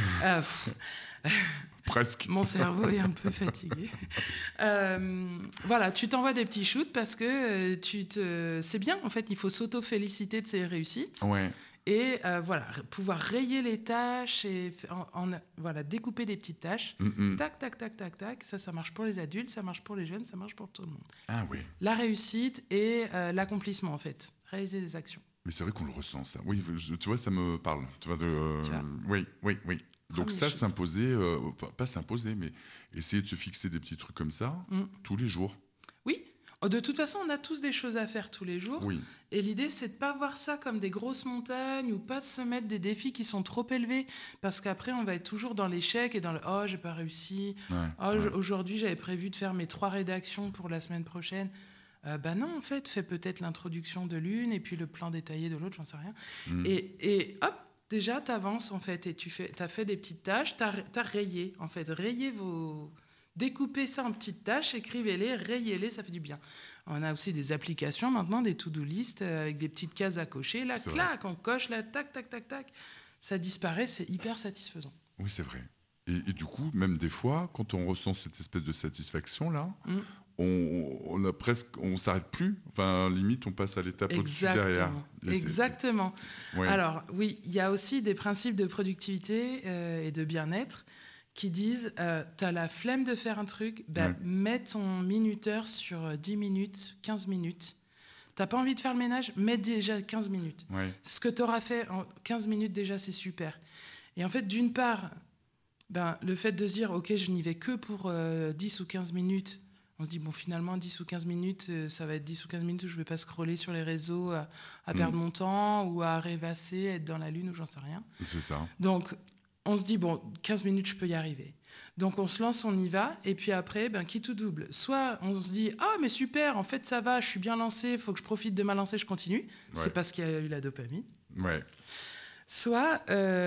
[SPEAKER 1] Presque.
[SPEAKER 2] Mon cerveau est un peu fatigué. Tu t'envoies des petits shoots parce que c'est bien en fait, il faut s'auto-féliciter de ses réussites. Et pouvoir rayer les tâches et découper des petites tâches. Tac, tac, tac, tac, tac. Ça marche pour les adultes, ça marche pour les jeunes, ça marche pour tout le monde.
[SPEAKER 1] Ah oui.
[SPEAKER 2] La réussite et l'accomplissement, en fait. Réaliser des actions.
[SPEAKER 1] Mais c'est vrai qu'on le ressent, ça. Oui, tu vois, ça me parle. Tu vois, oui. Donc ça, s'imposer, pas s'imposer, mais essayer de se fixer des petits trucs comme ça tous les jours.
[SPEAKER 2] Oui. De toute façon, on a tous des choses à faire tous les jours.
[SPEAKER 1] Oui.
[SPEAKER 2] Et l'idée, c'est de ne pas voir ça comme des grosses montagnes ou pas de se mettre des défis qui sont trop élevés. Parce qu'après, on va être toujours dans l'échec et dans le « oh, j'ai pas réussi Aujourd'hui, j'avais prévu de faire mes 3 rédactions pour la semaine prochaine. » Non, en fait, fais peut-être l'introduction de l'une et puis le plan détaillé de l'autre, j'en sais rien. Et hop, déjà, tu avances, en fait, et tu as fait des petites tâches, tu as rayé, en fait. Découpez ça en petites tâches, écrivez-les, rayez-les, ça fait du bien. On a aussi des applications maintenant, des to-do list avec des petites cases à cocher. Là, clac, on coche, là, tac, tac, tac, tac. Ça disparaît, c'est hyper satisfaisant.
[SPEAKER 1] Oui, c'est vrai. Et du coup, même des fois, quand on ressent cette espèce de satisfaction-là, on s'arrête plus. Enfin, limite, on passe à l'étape au-dessus derrière.
[SPEAKER 2] Exactement. Ouais. Alors, oui, il y a aussi des principes de productivité et de bien-être qui disent tu as la flemme de faire un truc, mets ton minuteur sur 10 minutes, 15 minutes. Tu n'as pas envie de faire le ménage, mets déjà 15 minutes. Ouais. Ce que tu auras fait en 15 minutes, déjà, c'est super. Et en fait, d'une part, le fait de se dire ok, je n'y vais que pour 10 ou 15 minutes, on se dit, bon, finalement, 10 ou 15 minutes, ça va être 10 ou 15 minutes où je ne vais pas scroller sur les réseaux à perdre mon temps ou à rêvasser, être dans la lune ou j'en sais rien.
[SPEAKER 1] C'est ça.
[SPEAKER 2] Donc, on se dit, bon, 15 minutes, je peux y arriver. Donc, on se lance, on y va. Et puis après, qui tout double. Soit on se dit, ah, mais super, en fait, ça va, je suis bien lancé, il faut que je profite de ma lancée, je continue. Ouais. C'est parce qu'il y a eu la dopamine.
[SPEAKER 1] Ouais.
[SPEAKER 2] Soit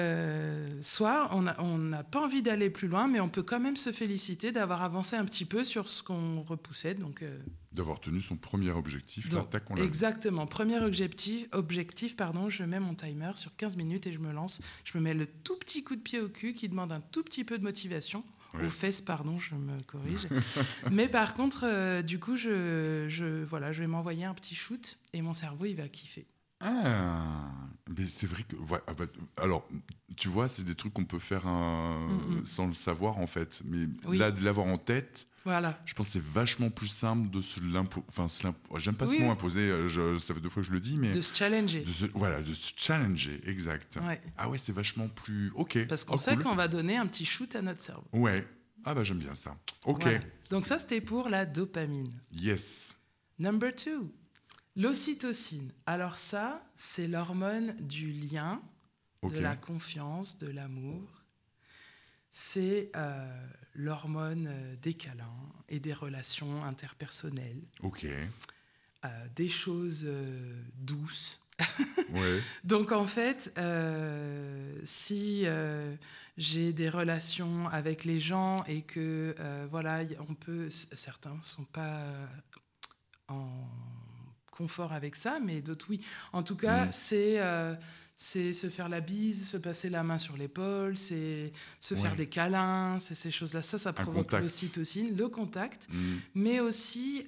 [SPEAKER 2] on n'a pas envie d'aller plus loin, mais on peut quand même se féliciter d'avoir avancé un petit peu sur ce qu'on repoussait. Donc,
[SPEAKER 1] d'avoir tenu son premier objectif.
[SPEAKER 2] Donc, exactement. Premier objectif, je mets mon timer sur 15 minutes et je me lance. Je me mets le tout petit coup de pied au cul qui demande un tout petit peu de motivation. Oui. Aux fesses, pardon, je me corrige. Mais par contre, du coup, je vais m'envoyer un petit shoot et mon cerveau, il va kiffer.
[SPEAKER 1] Ah, mais c'est vrai que... Ouais, alors, tu vois, c'est des trucs qu'on peut faire sans le savoir, en fait. Mais là, de l'avoir en tête,
[SPEAKER 2] voilà.
[SPEAKER 1] Je pense que c'est vachement plus simple de se l'imposer. Enfin, j'aime pas ce mot imposer, ça fait 2 fois que je le dis, mais...
[SPEAKER 2] De se challenger.
[SPEAKER 1] De se challenger, exact.
[SPEAKER 2] Ouais.
[SPEAKER 1] Ah ouais, c'est vachement plus... OK.
[SPEAKER 2] Parce qu'on sait qu'on va donner un petit shoot à notre cerveau.
[SPEAKER 1] Ouais. Ah j'aime bien ça. OK.
[SPEAKER 2] Voilà. Donc ça, c'était pour la dopamine.
[SPEAKER 1] Yes.
[SPEAKER 2] Number 2. L'ocytocine. Alors ça, c'est l'hormone du lien, de la confiance, de l'amour. C'est l'hormone des câlins et des relations interpersonnelles.
[SPEAKER 1] OK.
[SPEAKER 2] Des choses douces.
[SPEAKER 1] Ouais.
[SPEAKER 2] Donc en fait, si j'ai des relations avec les gens et que certains ne sont pas en confort avec ça, mais d'autres oui. En tout cas, c'est se faire la bise, se passer la main sur l'épaule, c'est se faire des câlins, c'est ces choses-là. Ça provoque l'ocytocine, le contact, mais aussi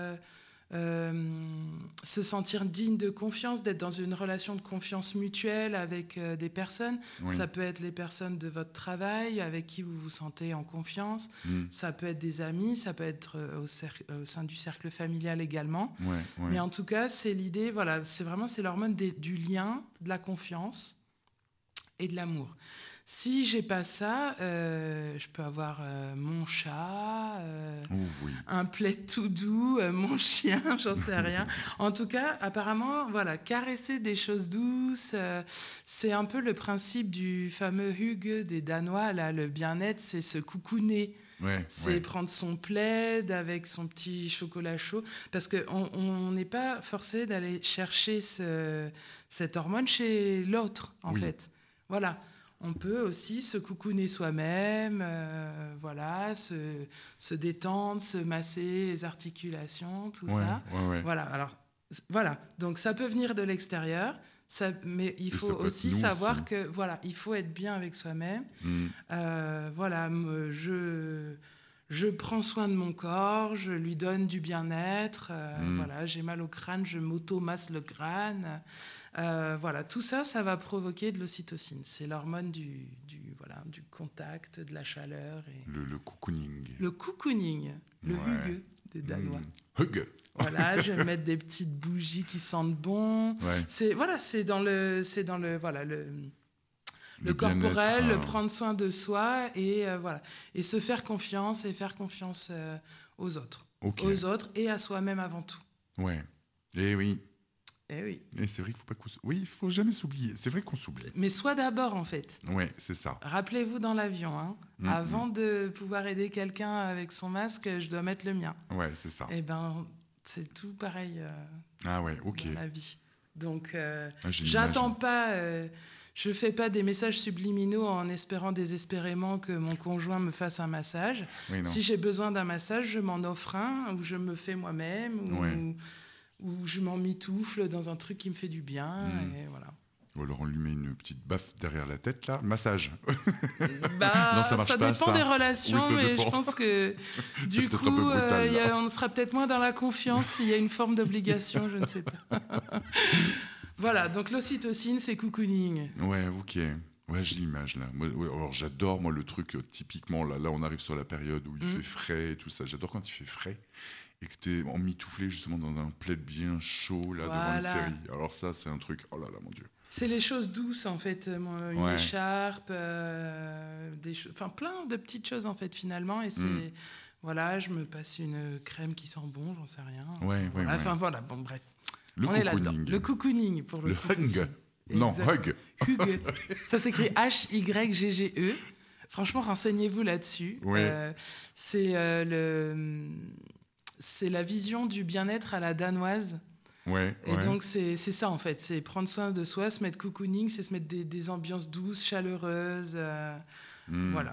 [SPEAKER 2] se sentir digne de confiance, d'être dans une relation de confiance mutuelle avec des personnes. Oui. Ça peut être les personnes de votre travail avec qui vous vous sentez en confiance. Ça peut être des amis, ça peut être au sein du cercle familial également. Ouais. Mais en tout cas, c'est l'idée, c'est l'hormone du lien, de la confiance et de l'amour. Si j'ai pas ça, je peux avoir mon chat, un plaid tout doux, mon chien, j'en sais rien. En tout cas, apparemment, caresser des choses douces, c'est un peu le principe du fameux hygge des Danois, là, le bien-être, c'est se coucouner. C'est prendre son plaid avec son petit chocolat chaud, parce qu'on n'est pas forcé d'aller chercher cette hormone chez l'autre, en fait. Voilà. On peut aussi se coucouner soi-même, se détendre, se masser les articulations, tout ça. Ouais. Voilà. Donc ça peut venir de l'extérieur, mais il faut aussi savoir que il faut être bien avec soi-même. Je prends soin de mon corps, je lui donne du bien-être. J'ai mal au crâne, je m'auto-masse le crâne. Tout ça, ça va provoquer de l'ocytocine. C'est l'hormone du contact, de la chaleur. Et
[SPEAKER 1] le cocooning.
[SPEAKER 2] Le cocooning, le hygge des Danois.
[SPEAKER 1] Hygge.
[SPEAKER 2] Je vais mettre des petites bougies qui sentent bon. Ouais. C'est dans le corporel, prendre soin de soi et se faire confiance et faire confiance aux autres. aux autres et à soi-même avant tout.
[SPEAKER 1] Ouais. Et oui.
[SPEAKER 2] Eh oui.
[SPEAKER 1] Et c'est vrai qu'il faut pas il faut jamais s'oublier. C'est vrai qu'on s'oublie.
[SPEAKER 2] Mais soit d'abord, en fait.
[SPEAKER 1] Ouais, c'est ça.
[SPEAKER 2] Rappelez-vous dans l'avion, avant de pouvoir aider quelqu'un avec son masque, je dois mettre le mien.
[SPEAKER 1] Ouais, c'est ça.
[SPEAKER 2] Eh ben, c'est tout pareil
[SPEAKER 1] dans
[SPEAKER 2] la vie. Donc, j'attends pas, je fais pas des messages subliminaux en espérant désespérément que mon conjoint me fasse un massage.
[SPEAKER 1] Oui,
[SPEAKER 2] si j'ai besoin d'un massage, je m'en offre un, ou je me fais moi-même, ou je m'en mitoufle dans un truc qui me fait du bien, et voilà.
[SPEAKER 1] Ou alors on lui met une petite baffe derrière la tête, là. Massage.
[SPEAKER 2] Non, ça marche pas. Ça dépend des relations, mais je pense que du coup, on sera peut-être moins dans la confiance s'il y a une forme d'obligation, je ne sais pas. Voilà, donc l'ocytocine, c'est cocooning.
[SPEAKER 1] Ouais, ok. Ouais, j'ai l'image, là. Alors, j'adore, moi, le truc, typiquement, là, on arrive sur la période où il fait frais et tout ça. J'adore quand il fait frais. Et que tu es emmitouflé justement dans un plaid bien chaud là, devant une série. Alors ça, c'est un truc, oh là là, mon Dieu.
[SPEAKER 2] C'est les choses douces, en fait. Une écharpe, plein de petites choses, en fait, finalement. Et c'est, voilà, je me passe une crème qui sent bon, j'en sais rien. Enfin, voilà, bon, bref. On est là-dedans. Le cocooning, pour le
[SPEAKER 1] hug. Non, hug.
[SPEAKER 2] Hug. Ça s'écrit H-Y-G-G-E. Franchement, renseignez-vous là-dessus.
[SPEAKER 1] Ouais.
[SPEAKER 2] C'est la vision du bien-être à la danoise. Donc, c'est ça, en fait. C'est prendre soin de soi, se mettre cocooning, c'est se mettre des ambiances douces, chaleureuses. Voilà.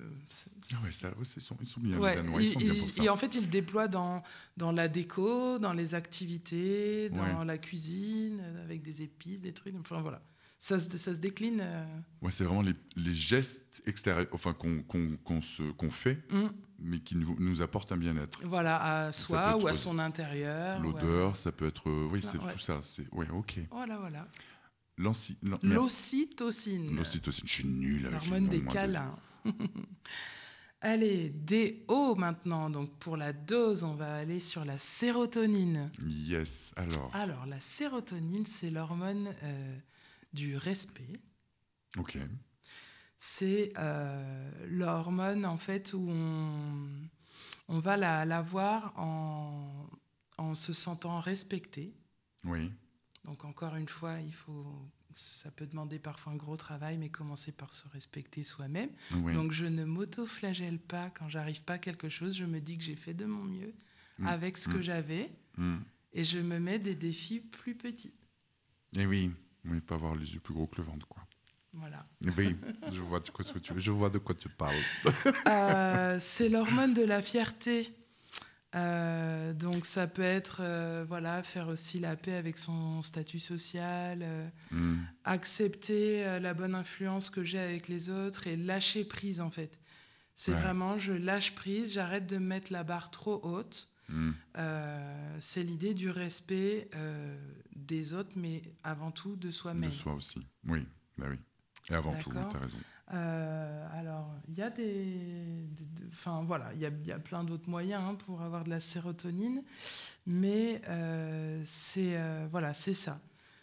[SPEAKER 1] Ils sont bien, les Danois. Ils sont bien pour ça.
[SPEAKER 2] Et en fait, ils le déploient dans la déco, dans les activités, dans la cuisine, avec des épices, des trucs. Enfin, voilà. Ça se décline.
[SPEAKER 1] C'est vraiment les gestes extérieurs, enfin, qu'on fait, mais qui nous apportent un bien-être.
[SPEAKER 2] Voilà, à soi ou à son intérieur.
[SPEAKER 1] L'odeur, ça peut être... c'est tout ça. Ok.
[SPEAKER 2] Voilà.
[SPEAKER 1] L'ocytocine. L'ocytocine, je suis nul avec
[SPEAKER 2] l'hormone des câlins. Allez, DO maintenant. Donc, pour la dose, on va aller sur la sérotonine.
[SPEAKER 1] Yes,
[SPEAKER 2] Alors, la sérotonine, c'est l'hormone... du respect.
[SPEAKER 1] Ok.
[SPEAKER 2] C'est l'hormone, en fait, où on va la voir en se sentant respecté.
[SPEAKER 1] Oui.
[SPEAKER 2] Donc, encore une fois, ça peut demander parfois un gros travail, mais commencer par se respecter soi-même.
[SPEAKER 1] Oui.
[SPEAKER 2] Donc, je ne m'auto-flagelle pas quand j'arrive pas à quelque chose. Je me dis que j'ai fait de mon mieux avec ce que j'avais et je me mets des défis plus petits.
[SPEAKER 1] Et oui, pas avoir les yeux plus gros que le ventre, quoi.
[SPEAKER 2] Voilà.
[SPEAKER 1] Oui, je vois de quoi tu parles.
[SPEAKER 2] C'est l'hormone de la fierté. Donc ça peut être faire aussi la paix avec son statut social, accepter la bonne influence que j'ai avec les autres et lâcher prise, en fait. C'est vraiment, je lâche prise, j'arrête de mettre la barre trop haute. C'est l'idée du respect des autres, mais avant tout de soi-même.
[SPEAKER 1] De soi aussi, oui. Et avant tout, tu as raison.
[SPEAKER 2] Alors, il y a il y a plein d'autres moyens pour avoir de la sérotonine, mais c'est ça.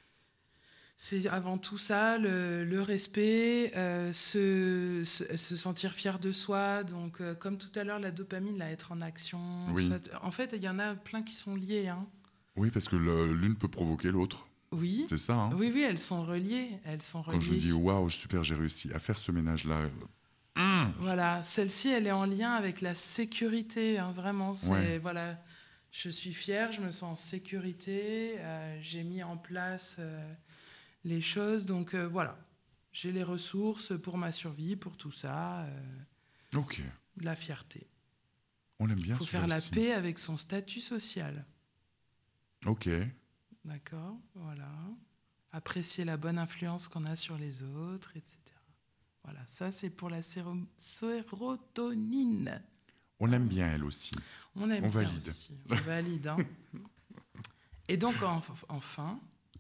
[SPEAKER 2] C'est avant tout ça, le respect, se sentir fier de soi. Donc, comme tout à l'heure, la dopamine, là, être en action.
[SPEAKER 1] Oui.
[SPEAKER 2] Ça, en fait, il y en a plein qui sont liés. Hein.
[SPEAKER 1] Oui, parce que l'une peut provoquer l'autre.
[SPEAKER 2] Oui.
[SPEAKER 1] C'est ça. Hein.
[SPEAKER 2] Oui, elles sont reliées. Quand
[SPEAKER 1] je dis waouh, super, j'ai réussi à faire ce ménage-là.
[SPEAKER 2] Voilà, celle-ci, elle est en lien avec la sécurité. Hein, vraiment, je suis fière, je me sens en sécurité. J'ai mis en place les choses. Donc voilà, j'ai les ressources pour ma survie, pour tout ça.
[SPEAKER 1] Ok.
[SPEAKER 2] De la fierté.
[SPEAKER 1] On aime bien.
[SPEAKER 2] Il faut faire la paix avec son statut social.
[SPEAKER 1] Ok.
[SPEAKER 2] D'accord, voilà. Apprécier la bonne influence qu'on a sur les autres, etc. Voilà, ça c'est pour la sérotonine.
[SPEAKER 1] On aime bien elle aussi.
[SPEAKER 2] On valide. Aussi. On valide. Hein. Et donc enfin,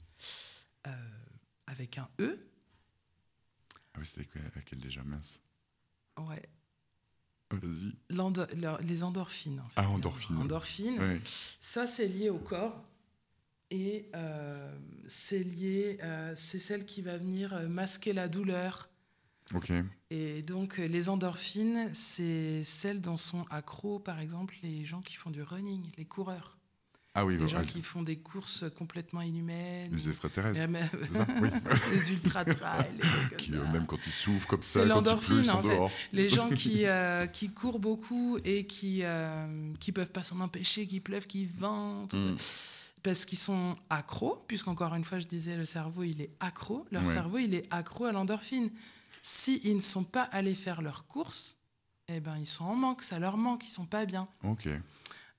[SPEAKER 2] avec un E.
[SPEAKER 1] Ah oui, c'était laquelle déjà, mince.
[SPEAKER 2] Ouais.
[SPEAKER 1] Vas-y.
[SPEAKER 2] Les endorphines. En fait.
[SPEAKER 1] Ah, endorphines.
[SPEAKER 2] Oui. Ça c'est lié au corps. Et c'est lié, c'est celle qui va venir masquer la douleur.
[SPEAKER 1] Ok.
[SPEAKER 2] Et donc, les endorphines, c'est celles dont sont accros, par exemple, les gens qui font du running, les coureurs.
[SPEAKER 1] Ah oui,
[SPEAKER 2] les gens qui font des courses complètement inhumaines.
[SPEAKER 1] Les extraterrestres,
[SPEAKER 2] c'est ça, oui. Les ultra-trails.
[SPEAKER 1] Qui, même quand ils souffrent comme ça,
[SPEAKER 2] c'est l'endorphine,
[SPEAKER 1] ils sont dehors.
[SPEAKER 2] Les gens qui courent beaucoup et qui peuvent pas s'en empêcher, qu'il pleuve, qu'il vente, parce qu'ils sont accros, puisqu'encore une fois, je disais, le cerveau, il est accro. Leur cerveau, il est accro à l'endorphine. S'ils ne sont pas allés faire leurs courses, eh ben, ils sont en manque, ça leur manque, ils sont pas bien.
[SPEAKER 1] Ok.
[SPEAKER 2] Pourquoi ?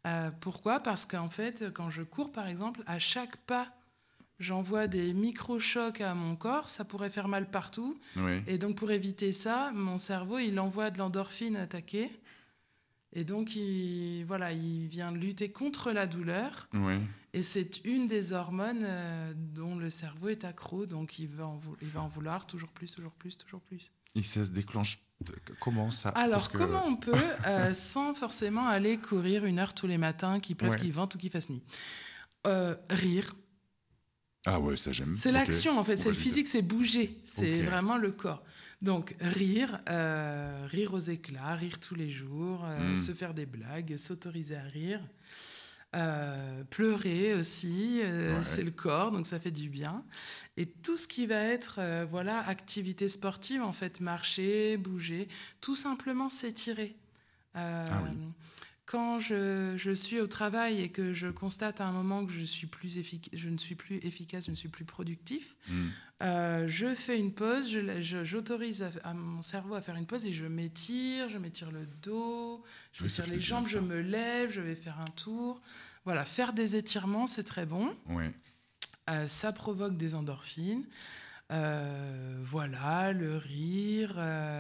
[SPEAKER 2] Parce qu'en fait, quand je cours, par exemple, à chaque pas, j'envoie des micro-chocs à mon corps, ça pourrait faire mal partout.
[SPEAKER 1] Oui.
[SPEAKER 2] Et donc, pour éviter ça, mon cerveau, il envoie de l'endorphine attaquer. Et donc, il vient lutter contre la douleur.
[SPEAKER 1] Oui.
[SPEAKER 2] Et c'est une des hormones dont le cerveau est accro. Donc, il va en vouloir toujours plus, toujours plus, toujours plus.
[SPEAKER 1] Et ça se déclenche comment ça ?
[SPEAKER 2] Alors, comment on peut, sans forcément aller courir 1 heure tous les matins, qu'il pleuve, qu'il vente ou qu'il fasse nuit ? Rire.
[SPEAKER 1] Ah ouais, ça j'aime.
[SPEAKER 2] C'est l'action, en fait. C'est le physique, c'est bouger. C'est vraiment le corps. Donc, rire aux éclats, rire tous les jours, se faire des blagues, s'autoriser à rire. Pleurer aussi, c'est le corps, donc ça fait du bien. Et tout ce qui va être activité sportive, en fait, marcher, bouger, tout simplement s'étirer. Quand je suis au travail et que je constate à un moment que je ne suis plus efficace, je ne suis plus productif, je fais une pause, j'autorise à mon cerveau à faire une pause et je m'étire le dos, je m'étire les jambes, je me lève, je vais faire un tour. Voilà, faire des étirements, c'est très bon.
[SPEAKER 1] Oui.
[SPEAKER 2] Ça provoque des endorphines. Le rire...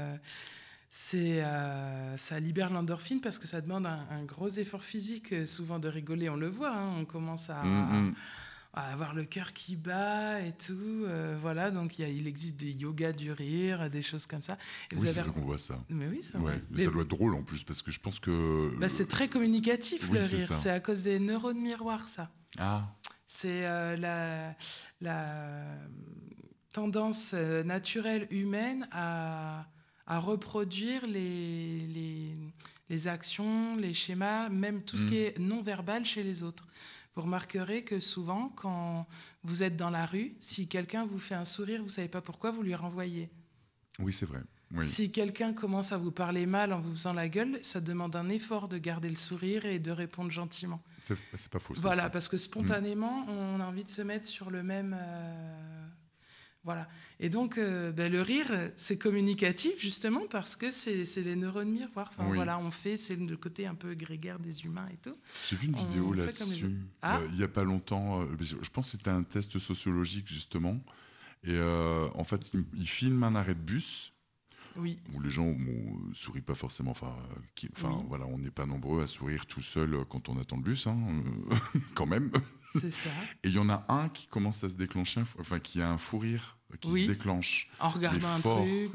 [SPEAKER 2] ça libère l'endorphine parce que ça demande un gros effort physique, souvent de rigoler, on le voit, on commence à avoir le cœur qui bat et tout, donc il existe des yogas du rire, des choses comme ça. Et
[SPEAKER 1] c'est vrai qu'on voit ça.
[SPEAKER 2] Mais oui, c'est
[SPEAKER 1] vrai. Mais ça doit être drôle en plus, parce que je pense que...
[SPEAKER 2] c'est très communicatif, le rire, c'est à cause des neurones miroirs, ça.
[SPEAKER 1] Ah.
[SPEAKER 2] C'est la tendance naturelle humaine à reproduire les actions, les schémas, même tout ce qui est non-verbal chez les autres. Vous remarquerez que souvent, quand vous êtes dans la rue, si quelqu'un vous fait un sourire, vous ne savez pas pourquoi, vous lui renvoyez.
[SPEAKER 1] Oui, c'est vrai. Oui.
[SPEAKER 2] Si quelqu'un commence à vous parler mal en vous faisant la gueule, ça demande un effort de garder le sourire et de répondre gentiment.
[SPEAKER 1] C'est pas faux.
[SPEAKER 2] Voilà, parce que spontanément, on a envie de se mettre sur le même... Voilà. Et donc, le rire, c'est communicatif, justement, parce que c'est les neurones miroirs. C'est le côté un peu grégaire des humains et tout.
[SPEAKER 1] J'ai vu une vidéo là-dessus, il n'y a pas longtemps. Je pense que c'était un test sociologique, justement. Et en fait, il filme un arrêt de bus.
[SPEAKER 2] Oui.
[SPEAKER 1] Où les gens ne sourient pas forcément. On n'est pas nombreux à sourire tout seul quand on attend le bus, quand même.
[SPEAKER 2] C'est ça.
[SPEAKER 1] Et il y en a un qui commence à se déclencher, qui a un fou rire qui se déclenche.
[SPEAKER 2] En regardant un truc.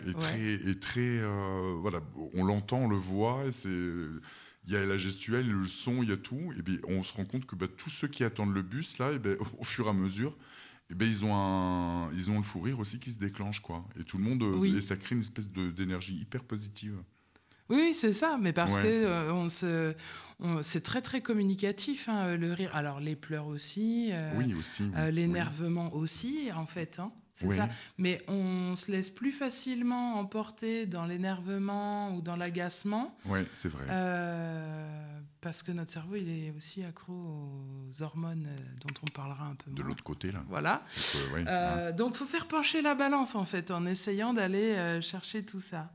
[SPEAKER 1] On l'entend, on le voit. Il y a la gestuelle, le son, il y a tout. Et bien, on se rend compte que tous ceux qui attendent le bus, là, au fur et à mesure, ils ont le fou rire aussi qui se déclenche, quoi. Et tout le monde, et ça crée une espèce d'énergie hyper positive.
[SPEAKER 2] Oui, c'est ça, mais parce que c'est très très communicatif, le rire. Alors les pleurs aussi, l'énervement aussi, en fait. C'est ça. Mais on se laisse plus facilement emporter dans l'énervement ou dans l'agacement.
[SPEAKER 1] Oui, c'est vrai.
[SPEAKER 2] Parce que notre cerveau, il est aussi accro aux hormones dont on parlera un peu moins.
[SPEAKER 1] De l'autre côté, là.
[SPEAKER 2] Voilà. Donc, il faut faire pencher la balance, en fait, en essayant d'aller chercher tout ça.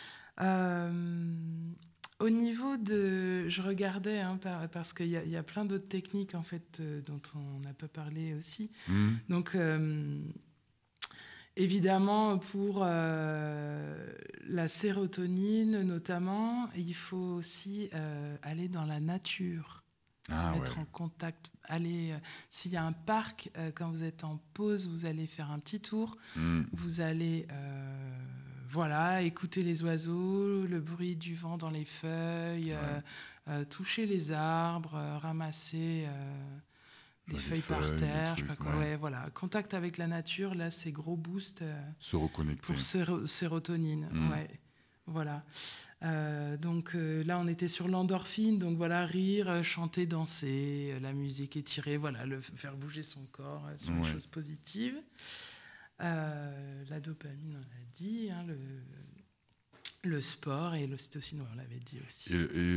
[SPEAKER 2] Au niveau de... Je regardais, parce qu'il y a plein d'autres techniques, en fait, dont on n'a pas parlé aussi. Donc... évidemment, pour la sérotonine notamment, il faut aussi aller dans la nature, se mettre en contact. S'il y a un parc, quand vous êtes en pause, vous allez faire un petit tour. Vous allez écouter les oiseaux, le bruit du vent dans les feuilles, toucher les arbres, ramasser... des feuilles par terre, je sais pas quoi. Ouais, voilà. Contact avec la nature, là, c'est gros boost.
[SPEAKER 1] Se reconnecter.
[SPEAKER 2] Pour sérotonine, ouais. Voilà. Donc là, on était sur l'endorphine, donc voilà, rire, chanter, danser, la musique étirée, voilà, faire bouger son corps, sont des choses positives. La dopamine, on l'a dit, hein, le sport et l'ocytocine, on l'avait dit aussi.
[SPEAKER 1] Et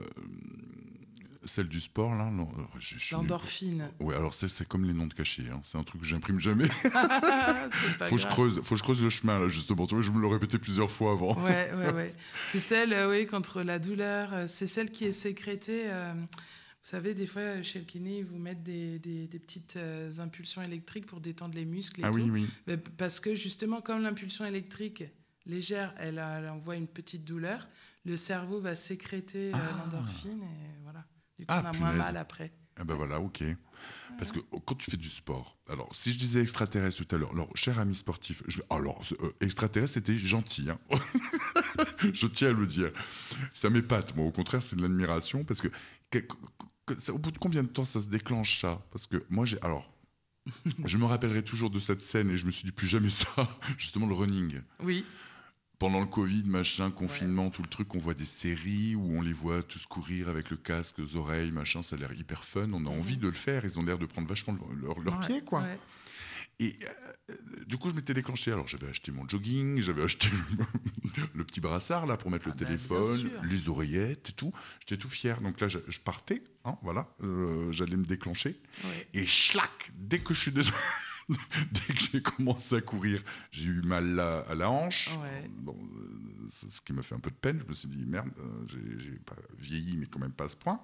[SPEAKER 1] celle du sport, là,
[SPEAKER 2] l'endorphine.
[SPEAKER 1] Ouais, alors c'est comme les noms de cachets, hein. C'est un truc que j'imprime jamais. Faut que je creuse le chemin, là, justement. Tu vois, je me le répétais plusieurs fois avant.
[SPEAKER 2] Ouais. C'est celle, contre la douleur. C'est celle qui est sécrétée. Vous savez, des fois, chez le kiné, ils vous mettent des petites impulsions électriques pour détendre les muscles et tout.
[SPEAKER 1] Oui.
[SPEAKER 2] Mais parce que, justement, comme l'impulsion électrique légère, elle envoie une petite douleur, le cerveau va sécréter l'endorphine et voilà. Du coup, on a moins mal après.
[SPEAKER 1] Ah ben voilà, ok. Parce que quand tu fais du sport, alors si je disais extraterrestre tout à l'heure, alors cher ami sportif, extraterrestre c'était gentil, hein. Je tiens à le dire. Ça m'épate, moi au contraire c'est de l'admiration parce que au bout de combien de temps ça se déclenche ça? Parce que moi je me rappellerai toujours de cette scène et je me suis dit plus jamais ça, justement le running.
[SPEAKER 2] Oui.
[SPEAKER 1] Pendant le Covid, machin, confinement, tout le truc, on voit des séries où on les voit tous courir avec le casque aux oreilles, machin, ça a l'air hyper fun, on a envie de le faire, ils ont l'air de prendre vachement leur pied, quoi. Ouais. Et du coup, je m'étais déclenché. Alors, j'avais acheté mon jogging, j'avais acheté le petit brassard là pour mettre le téléphone, les oreillettes et tout. J'étais tout fier. Donc là, je partais, hein, voilà, j'allais me déclencher. Ouais. Et schlac, dès que je suis descendu. Dès que j'ai commencé à courir, j'ai eu mal à la hanche. Ouais. Bon, c'est ce qui m'a fait un peu de peine. Je me suis dit, merde, j'ai pas vieilli, mais quand même pas à ce point.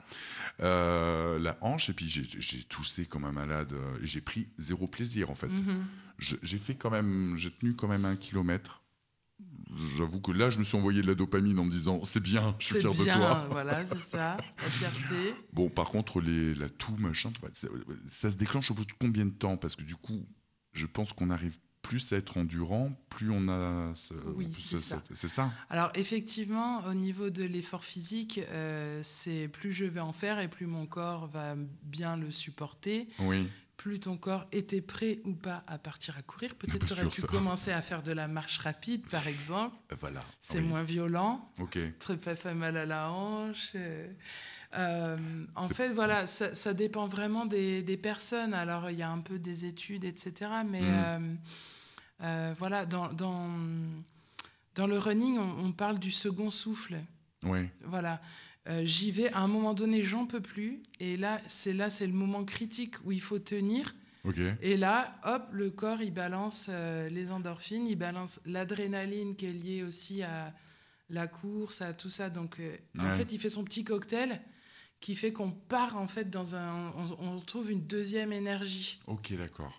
[SPEAKER 1] La hanche, et puis j'ai toussé comme un malade. Et j'ai pris zéro plaisir, en fait. J'ai tenu quand même 1 kilomètre. J'avoue que là, je me suis envoyé de la dopamine en me disant, c'est bien, je suis fier de toi.
[SPEAKER 2] Voilà, c'est ça, la fierté.
[SPEAKER 1] Bon, par contre, la toux, machin, ça se déclenche au bout de combien de temps? Parce que du coup, je pense qu'on arrive plus à être endurant, plus on a... c'est ça.
[SPEAKER 2] Alors, effectivement, au niveau de l'effort physique, c'est plus je vais en faire et plus mon corps va bien le supporter.
[SPEAKER 1] Oui.
[SPEAKER 2] Plus ton corps était prêt ou pas à partir à courir. Peut-être tu aurais pu commencer à faire de la marche rapide, par exemple.
[SPEAKER 1] Voilà.
[SPEAKER 2] C'est moins violent.
[SPEAKER 1] Ok.
[SPEAKER 2] Très pas fait mal à la hanche. En fait, voilà, ça dépend vraiment des personnes. Alors, il y a un peu des études, etc. Mais voilà, dans le running, on parle du second souffle.
[SPEAKER 1] Oui.
[SPEAKER 2] Voilà. J'y vais, à un moment donné, j'en peux plus. Et là, c'est le moment critique où il faut tenir.
[SPEAKER 1] Okay.
[SPEAKER 2] Et là, hop, le corps, il balance les endorphines, il balance l'adrénaline qui est liée aussi à la course, à tout ça. Donc, en fait, il fait son petit cocktail qui fait qu'on part, en fait, on retrouve une deuxième énergie.
[SPEAKER 1] Ok, d'accord.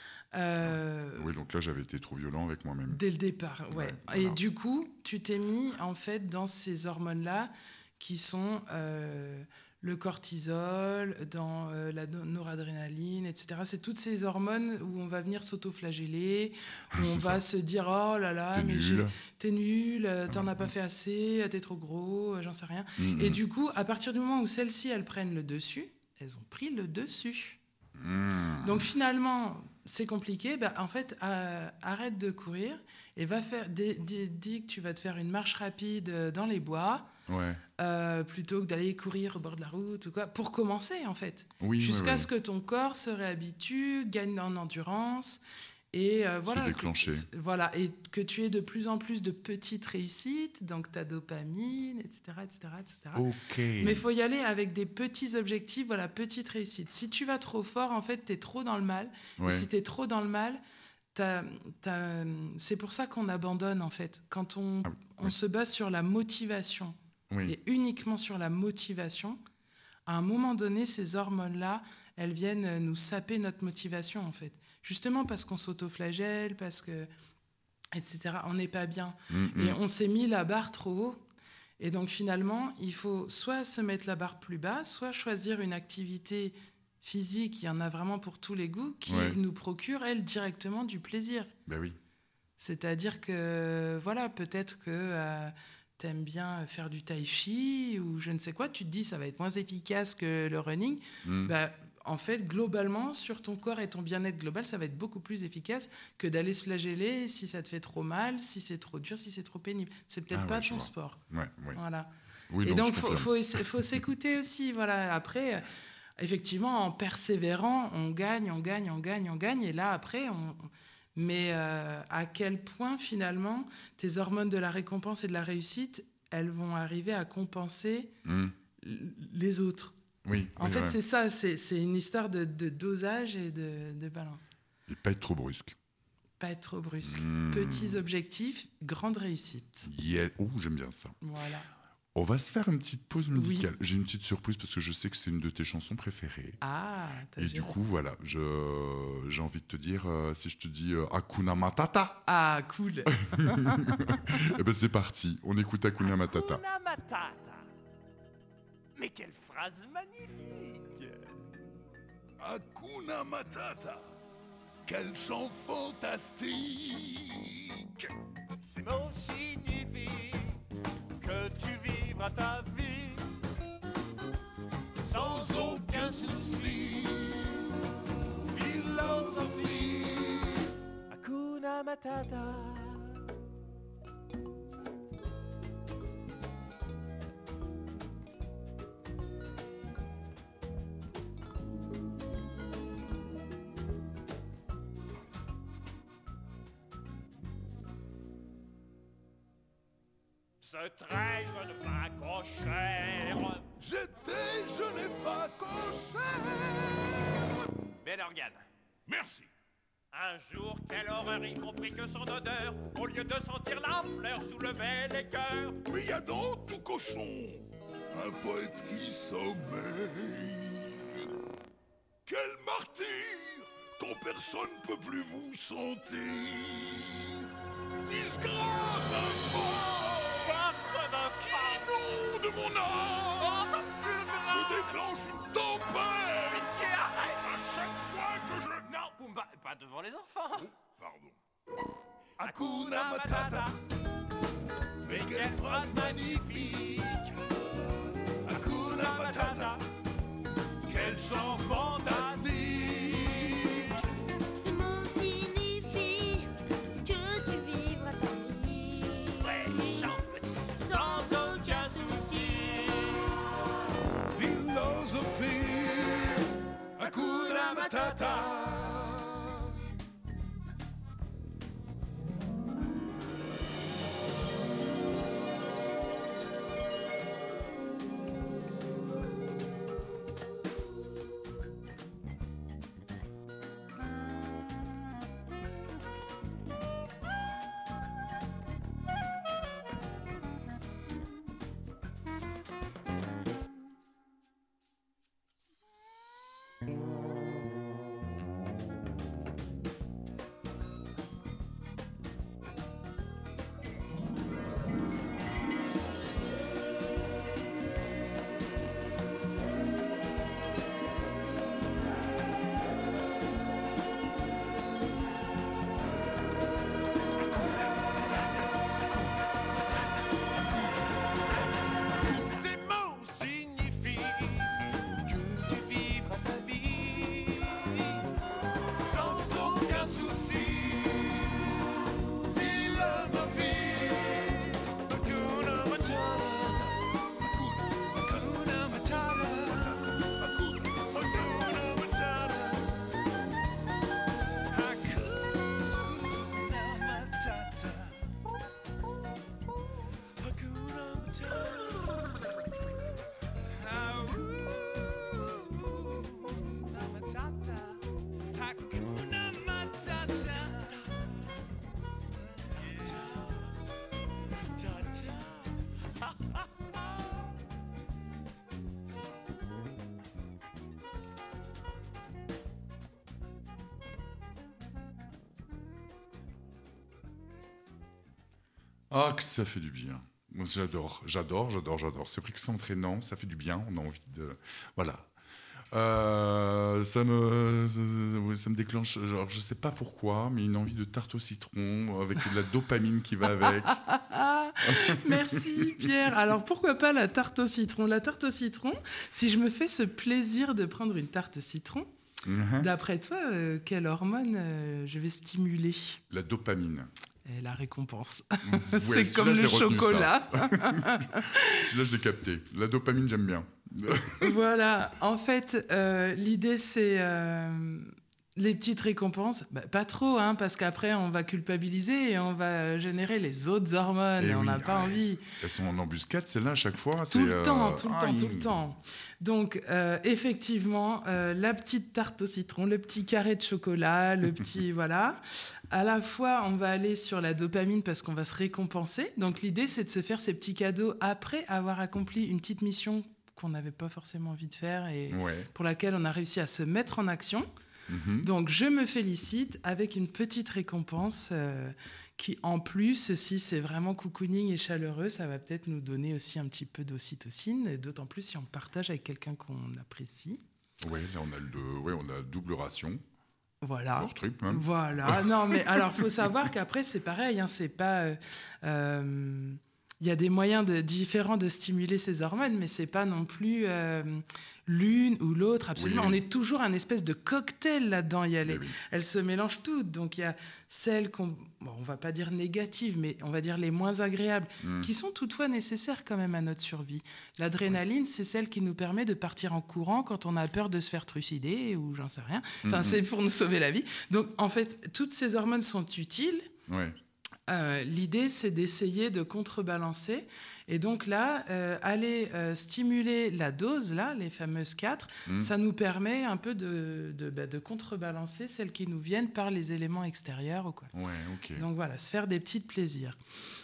[SPEAKER 1] Oui, donc là, j'avais été trop violent avec moi-même.
[SPEAKER 2] Dès le départ, ouais. Voilà. Et du coup, tu t'es mis, en fait, dans ces hormones-là qui sont le cortisol, dans la noradrénaline, etc. C'est toutes ces hormones où on va venir s'autoflageller, où on va se dire « Oh là là, t'es nul, t'en as pas fait assez, t'es trop gros, j'en sais rien. » Et du coup, à partir du moment où celles-ci, elles prennent le dessus, elles ont pris le dessus. Donc finalement, c'est compliqué. En fait, arrête de courir et va faire. Dis que tu vas te faire une marche rapide dans les bois, plutôt que d'aller courir au bord de la route ou quoi. Pour commencer, en fait, jusqu'à ce que ton corps se réhabitue, gagne en endurance. Et voilà, et que tu aies de plus en plus de petites réussites, donc ta dopamine, etc.
[SPEAKER 1] Okay.
[SPEAKER 2] Mais il faut y aller avec des petits objectifs, voilà, petites réussites. Si tu vas trop fort, en fait, tu es trop dans le mal. Et si tu es trop dans le mal, c'est pour ça qu'on abandonne, en fait. Quand on se base sur la motivation, et uniquement sur la motivation, à un moment donné, ces hormones-là, elles viennent nous saper notre motivation, en fait. Justement parce qu'on s'autoflagelle, parce que, etc. On n'est pas bien. Et on s'est mis la barre trop haut. Et donc, finalement, il faut soit se mettre la barre plus bas, soit choisir une activité physique, il y en a vraiment pour tous les goûts, qui nous procure, elle, directement du plaisir.
[SPEAKER 1] Ben oui.
[SPEAKER 2] C'est-à-dire que, voilà, peut-être que t'aimes bien faire du tai chi ou je ne sais quoi, tu te dis ça va être moins efficace que le running. en fait, globalement, sur ton corps et ton bien-être global, ça va être beaucoup plus efficace que d'aller se flageller si ça te fait trop mal, si c'est trop dur, si c'est trop pénible. C'est peut-être pas ton sport.
[SPEAKER 1] Ouais.
[SPEAKER 2] Voilà.
[SPEAKER 1] Oui,
[SPEAKER 2] et donc, il faut s'écouter aussi. Voilà. Après, effectivement, en persévérant, on gagne. Et là, après, mais à quel point, finalement, tes hormones de la récompense et de la réussite, elles vont arriver à compenser les autres.
[SPEAKER 1] Oui,
[SPEAKER 2] en fait, c'est ça, c'est une histoire de dosage et de balance.
[SPEAKER 1] Et pas être trop brusque.
[SPEAKER 2] Pas être trop brusque. Petits objectifs, grande réussite.
[SPEAKER 1] Yeah. Oh, j'aime bien ça.
[SPEAKER 2] Voilà.
[SPEAKER 1] On va se faire une petite pause musicale. Oui. J'ai une petite surprise parce que je sais que c'est une de tes chansons préférées.
[SPEAKER 2] Ah,
[SPEAKER 1] et du coup, voilà, j'ai envie de te dire, si je te dis Hakuna Matata.
[SPEAKER 2] Ah, cool.
[SPEAKER 1] Et ben c'est parti, on écoute Hakuna Matata.
[SPEAKER 3] Hakuna Matata. Mais quelle phrase magnifique!
[SPEAKER 4] Hakuna Matata. Quel chant fantastique!
[SPEAKER 3] Ces mots signifient que tu vivras ta vie sans aucun souci.
[SPEAKER 4] Philosophie.
[SPEAKER 3] Hakuna Matata. Ce très jeune facochère.
[SPEAKER 4] J'étais jeune facochère.
[SPEAKER 3] Bel organe.
[SPEAKER 4] Merci.
[SPEAKER 3] Un jour, quelle horreur, il comprit que son odeur, au lieu de sentir la fleur, soulevait les cœurs.
[SPEAKER 4] Mais y a dans tout cochon un poète qui sommeille. Quel martyr, quand personne peut plus vous sentir. Disgrâce infâme. De mon âme,
[SPEAKER 3] oh, ça pue le bras.
[SPEAKER 4] Je déclenche une tempête.
[SPEAKER 3] Pitié, arrête.
[SPEAKER 4] À chaque fois que je...
[SPEAKER 3] Non, Pumba, pas devant les enfants.
[SPEAKER 4] Oh, pardon. Hakuna Matata.
[SPEAKER 3] Mais quelle phrase magnifique.
[SPEAKER 4] Hakuna Matata.
[SPEAKER 3] Quel chant fantastique.
[SPEAKER 5] Ces mots signifient que tu vivras ta vie.
[SPEAKER 3] Ouais, chante petit. Sans aucun souci.
[SPEAKER 4] Philosophie. Hakuna Matata.
[SPEAKER 1] Ah, que ça fait du bien. Moi, j'adore. C'est vrai que c'est entraînant, ça fait du bien, on a envie de... Voilà. Ça me déclenche, genre, je sais pas pourquoi, mais une envie de tarte au citron, avec de la dopamine qui va avec.
[SPEAKER 2] Merci Pierre. Alors pourquoi pas la tarte au citron ? La tarte au citron, si je me fais ce plaisir de prendre une tarte au citron, d'après toi, quelle hormone je vais stimuler ?
[SPEAKER 1] La dopamine.
[SPEAKER 2] Et la récompense.
[SPEAKER 1] Ouais,
[SPEAKER 2] c'est comme le chocolat.
[SPEAKER 1] Celui-là, je l'ai capté. La dopamine, j'aime bien.
[SPEAKER 2] Voilà. En fait, l'idée, c'est les petites récompenses. Pas trop, hein, parce qu'après, on va culpabiliser et on va générer les autres hormones. Et on n'a pas envie.
[SPEAKER 1] Elles sont en embuscade, celles-là, à chaque fois.
[SPEAKER 2] Tout le temps. Donc, effectivement, la petite tarte au citron, le petit carré de chocolat, le petit... voilà. À la fois, on va aller sur la dopamine parce qu'on va se récompenser. Donc, l'idée, c'est de se faire ces petits cadeaux après avoir accompli une petite mission qu'on n'avait pas forcément envie de faire et pour laquelle on a réussi à se mettre en action. Donc, je me félicite avec une petite récompense qui, en plus, si c'est vraiment cocooning et chaleureux, ça va peut-être nous donner aussi un petit peu d'ocytocine, d'autant plus si on partage avec quelqu'un qu'on apprécie.
[SPEAKER 1] Oui, là, on a double ration.
[SPEAKER 2] Voilà.
[SPEAKER 1] Leur truc, même.
[SPEAKER 2] Voilà. Non, mais alors, faut savoir qu'après, c'est pareil. Hein, c'est pas. Il y a des moyens différents de stimuler ces hormones, mais c'est pas non plus l'une ou l'autre. Absolument. Oui. On est toujours un espèce de cocktail là-dedans. Elles se mélangent toutes. Donc, il y a celles on va pas dire négatives, mais on va dire les moins agréables, qui sont toutefois nécessaires quand même à notre survie. L'adrénaline, c'est celle qui nous permet de partir en courant quand on a peur de se faire trucider ou j'en sais rien. Enfin, c'est pour nous sauver la vie. Donc, en fait, toutes ces hormones sont utiles.
[SPEAKER 1] Ouais.
[SPEAKER 2] L'idée, c'est d'essayer de contrebalancer. Et donc là, aller stimuler la dose, là, les fameuses 4, ça nous permet un peu de contrebalancer celles qui nous viennent par les éléments extérieurs. Ou quoi.
[SPEAKER 1] Ouais, okay.
[SPEAKER 2] Donc voilà, se faire des petits plaisirs.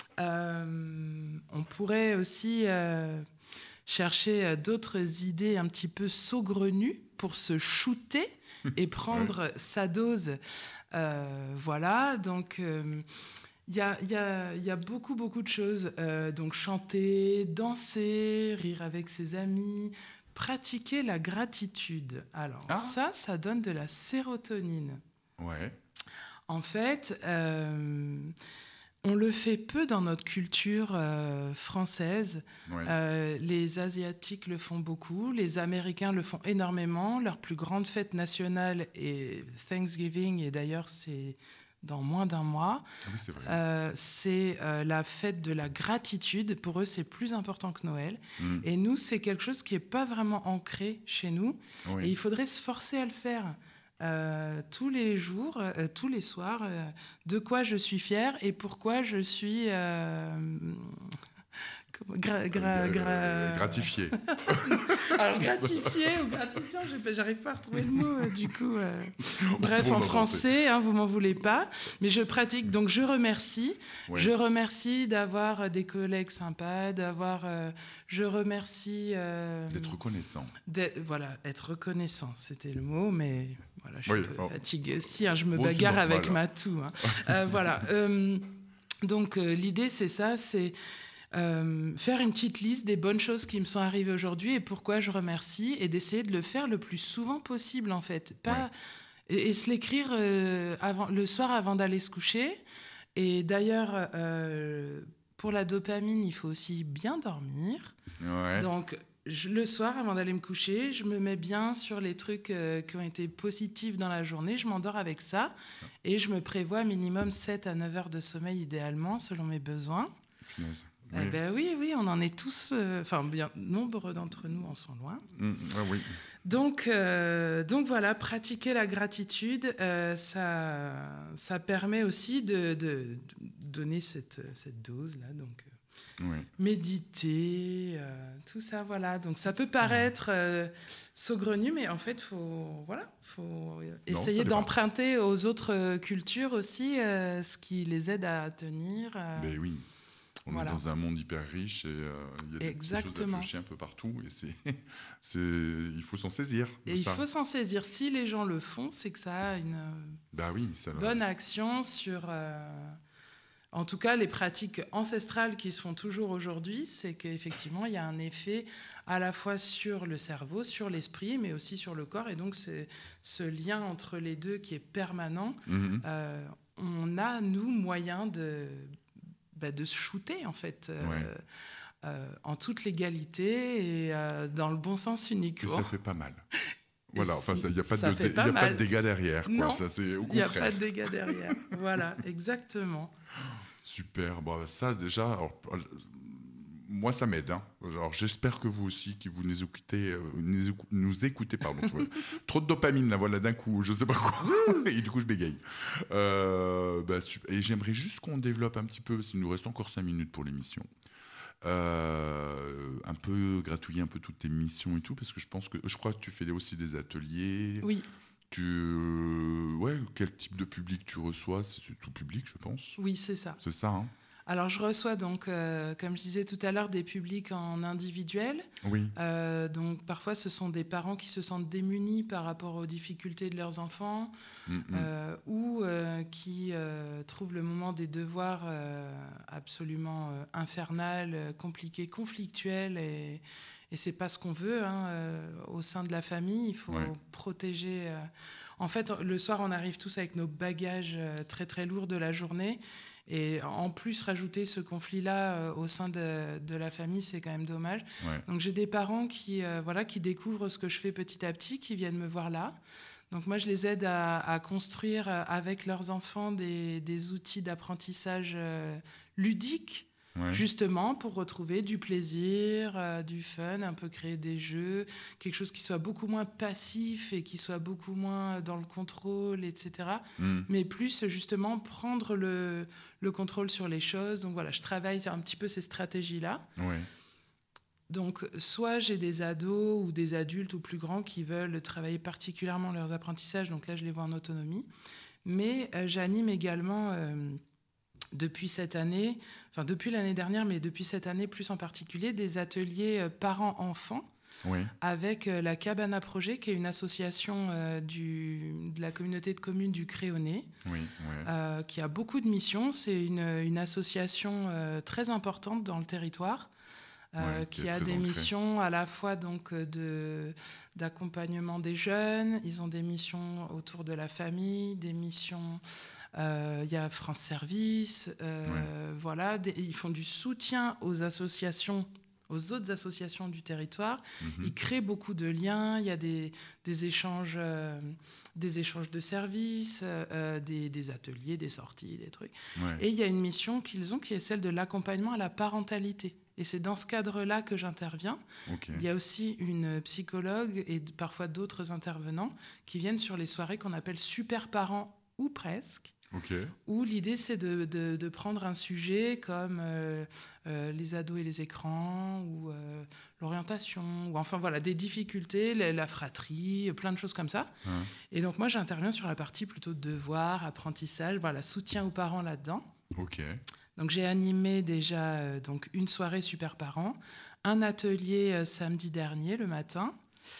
[SPEAKER 2] On pourrait aussi chercher d'autres idées un petit peu saugrenues pour se shooter et prendre sa dose. Voilà, donc... Il y a beaucoup de choses. Donc chanter, danser, rire avec ses amis, pratiquer la gratitude. Alors ça donne de la sérotonine.
[SPEAKER 1] Ouais.
[SPEAKER 2] En fait, on le fait peu dans notre culture française. Ouais. Les Asiatiques le font beaucoup, les Américains le font énormément. Leur plus grande fête nationale est Thanksgiving, et d'ailleurs c'est... dans moins d'un mois.
[SPEAKER 1] Ah oui, c'est vrai.
[SPEAKER 2] C'est la fête de la gratitude. Pour eux, c'est plus important que Noël. Et nous, c'est quelque chose qui n'est pas vraiment ancré chez nous. Oui. Et il faudrait se forcer à le faire tous les jours, tous les soirs. De quoi je suis fière et pourquoi je suis...
[SPEAKER 1] gratifié.
[SPEAKER 2] Alors gratifié ou gratifiant, j'arrive pas à retrouver le mot du coup. Bref, en français, hein, vous m'en voulez pas, mais je pratique. Donc je remercie. Ouais. Je remercie d'avoir des collègues sympas, je remercie.
[SPEAKER 1] D'être reconnaissant.
[SPEAKER 2] Voilà, être reconnaissant, c'était le mot, mais voilà, je suis un peu fatiguée aussi. Hein, je me bagarre avec ma toux. Hein. Voilà. Donc l'idée, c'est ça, c'est faire une petite liste des bonnes choses qui me sont arrivées aujourd'hui et pourquoi je remercie, et d'essayer de le faire le plus souvent possible en fait. Et se l'écrire le soir avant d'aller se coucher. Et d'ailleurs, pour la dopamine, il faut aussi bien dormir. Ouais. Donc le soir avant d'aller me coucher, je me mets bien sur les trucs qui ont été positifs dans la journée, je m'endors avec ça et je me prévois minimum 7 à 9 heures de sommeil idéalement selon mes besoins.
[SPEAKER 1] Finesse.
[SPEAKER 2] Oui. Eh ben oui, on en est tous, bien nombre d'entre nous en sont loin.
[SPEAKER 1] Oui.
[SPEAKER 2] Donc voilà, pratiquer la gratitude, ça permet aussi de donner cette dose-là. Donc, méditer, tout ça, voilà. Donc ça peut paraître saugrenu, mais en fait, faut essayer d'emprunter aux autres cultures aussi ce qui les aide à tenir.
[SPEAKER 1] Ben oui. On est dans un monde hyper riche et il y a des choses à piocher un peu partout. Et il faut s'en saisir.
[SPEAKER 2] Et il faut s'en saisir. Si les gens le font, c'est que ça a une bonne action sur... en tout cas, les pratiques ancestrales qui se font toujours aujourd'hui, c'est qu'effectivement, il y a un effet à la fois sur le cerveau, sur l'esprit, mais aussi sur le corps. Et donc, c'est ce lien entre les deux qui est permanent. On a, nous, moyen de se shooter, en fait, en toute légalité et dans le bon sens uniquement.
[SPEAKER 1] Ça fait pas mal. Voilà, enfin, il n'y a pas de dégâts derrière. Quoi.
[SPEAKER 2] Non,
[SPEAKER 1] ça, c'est au contraire.
[SPEAKER 2] Il n'y a pas de dégâts derrière. Voilà, exactement.
[SPEAKER 1] Super. Bon, ça, déjà, alors, moi, ça m'aide. Hein. Alors, j'espère que vous aussi, qui vous nous écoutez, pardon. Trop de dopamine, là, voilà, d'un coup, je ne sais pas quoi. Et du coup, je bégaye. Et j'aimerais juste qu'on développe un petit peu, parce qu'il nous reste encore 5 minutes pour l'émission. Un peu gratouiller un peu toutes tes missions et tout, parce que je crois que tu fais aussi des ateliers.
[SPEAKER 2] Oui.
[SPEAKER 1] Quel type de public tu reçois? C'est tout public, je pense.
[SPEAKER 2] Oui, c'est ça.
[SPEAKER 1] C'est ça, hein.
[SPEAKER 2] Alors, je reçois donc, comme je disais tout à l'heure, des publics en individuel.
[SPEAKER 1] Oui.
[SPEAKER 2] Donc, parfois, ce sont des parents qui se sentent démunis par rapport aux difficultés de leurs enfants ou qui trouvent le moment des devoirs absolument infernal, compliqué, conflictuel. Et c'est pas ce qu'on veut au sein de la famille. Il faut protéger. En fait, le soir, on arrive tous avec nos bagages très, très lourds de la journée. Et en plus, rajouter ce conflit-là au sein de la famille, c'est quand même dommage. Ouais. Donc, j'ai des parents qui découvrent ce que je fais petit à petit, qui viennent me voir là. Donc, moi, je les aide à construire avec leurs enfants des outils d'apprentissage ludiques, justement, pour retrouver du plaisir, du fun, un peu créer des jeux, quelque chose qui soit beaucoup moins passif et qui soit beaucoup moins dans le contrôle, etc. Mais plus, justement, prendre le contrôle sur les choses. Donc voilà, je travaille un petit peu ces stratégies-là. Ouais. Donc, soit j'ai des ados ou des adultes ou plus grands qui veulent travailler particulièrement leurs apprentissages. Donc là, je les vois en autonomie. Mais j'anime également... depuis cette année, enfin depuis l'année dernière, mais depuis cette année plus en particulier, des ateliers parents-enfants avec la Cabane à Projet, qui est une association de la communauté de communes du Créonais, qui a beaucoup de missions. C'est une association très importante dans le territoire. Qui a des missions à la fois donc, d'accompagnement des jeunes, ils ont des missions autour de la famille, des missions... y a France Service, ils font du soutien aux autres associations du territoire. Ils créent beaucoup de liens, il y a des échanges de services, des ateliers, des sorties, des trucs. Et il y a une mission qu'ils ont qui est celle de l'accompagnement à la parentalité. Et c'est dans ce cadre-là que j'interviens. Il y a aussi une psychologue et parfois d'autres intervenants qui viennent sur les soirées qu'on appelle super parents ou presque. Où l'idée, c'est de prendre un sujet comme les ados et les écrans, ou l'orientation, ou enfin voilà, des difficultés, la fratrie, plein de choses comme ça. Et donc moi, j'interviens sur la partie plutôt devoir, apprentissage, voilà, soutien aux parents là-dedans. Donc j'ai animé déjà une soirée super parents, un atelier samedi dernier, le matin,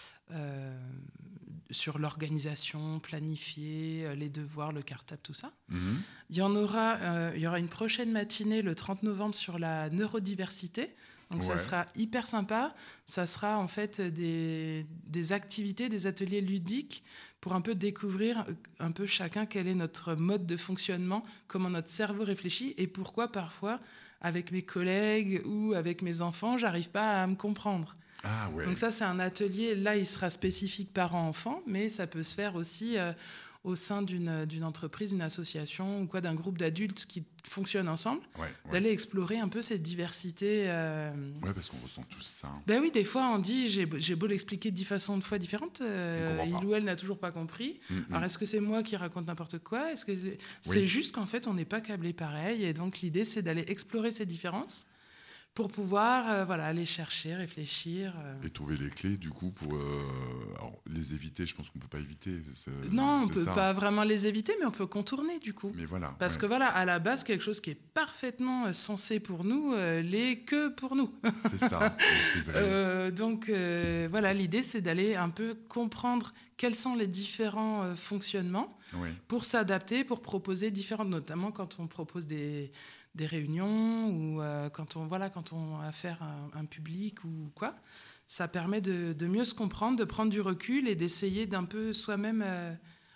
[SPEAKER 2] sur l'organisation, planifier les devoirs, le cartable, tout ça. Il y aura une prochaine matinée le 30 novembre sur la neurodiversité. Donc ça sera hyper sympa. Ça sera en fait des activités, des ateliers ludiques pour un peu découvrir un peu chacun quel est notre mode de fonctionnement, comment notre cerveau réfléchit et pourquoi parfois avec mes collègues ou avec mes enfants, j'arrive pas à me comprendre. Donc ça, c'est un atelier, là, il sera spécifique parents-enfants, mais ça peut se faire aussi au sein d'une entreprise, d'une association ou quoi, d'un groupe d'adultes qui fonctionnent ensemble, d'aller explorer un peu cette diversité.
[SPEAKER 1] Parce qu'on ressent tous ça.
[SPEAKER 2] Ben oui, des fois, on dit, j'ai beau l'expliquer de 10 façons de fois différentes, il ou elle n'a toujours pas compris. Alors, est-ce que c'est moi qui raconte n'importe quoi ? Est-ce que c'est juste qu'en fait, on n'est pas câblé pareil, et donc l'idée, c'est d'aller explorer ces différences pour pouvoir aller chercher, réfléchir.
[SPEAKER 1] Et trouver les clés, du coup, pour les éviter. Je pense qu'on ne peut pas éviter.
[SPEAKER 2] Non, on ne peut pas vraiment les éviter, mais on peut contourner, du coup.
[SPEAKER 1] Mais voilà,
[SPEAKER 2] parce que, à la base, quelque chose qui est parfaitement censé pour nous, l'est que pour nous.
[SPEAKER 1] C'est ça, c'est vrai.
[SPEAKER 2] Donc, l'idée, c'est d'aller un peu comprendre quels sont les différents fonctionnements pour s'adapter, pour proposer différentes, notamment quand on propose des réunions ou quand on a affaire à un public ou quoi, ça permet de mieux se comprendre, de prendre du recul et d'essayer d'un peu soi-même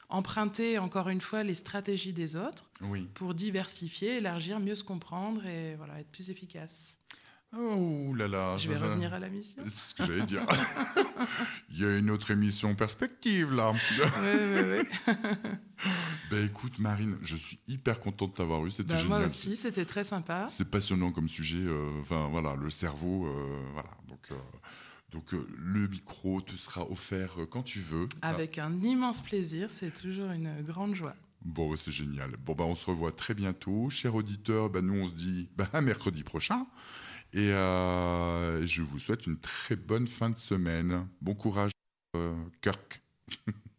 [SPEAKER 2] emprunter, encore une fois, les stratégies des autres
[SPEAKER 1] Oui.
[SPEAKER 2] pour diversifier, élargir, mieux se comprendre et voilà, être plus efficace.
[SPEAKER 1] Oh là là.
[SPEAKER 2] Je vais revenir à la mission.
[SPEAKER 1] C'est ce que j'allais dire. Il y a une autre émission perspective, là.
[SPEAKER 2] Oui.
[SPEAKER 1] Ben écoute, Marine, je suis hyper contente de t'avoir eu. C'était génial.
[SPEAKER 2] Moi aussi, c'était très sympa.
[SPEAKER 1] C'est passionnant comme sujet. Enfin, voilà, le cerveau, voilà. Donc, le micro te sera offert quand tu veux.
[SPEAKER 2] Avec un immense plaisir. C'est toujours une grande joie.
[SPEAKER 1] Bon, c'est génial. Bon, on se revoit très bientôt. Chers auditeurs, nous, on se dit à mercredi prochain. Et je vous souhaite une très bonne fin de semaine. Bon courage, Kirk.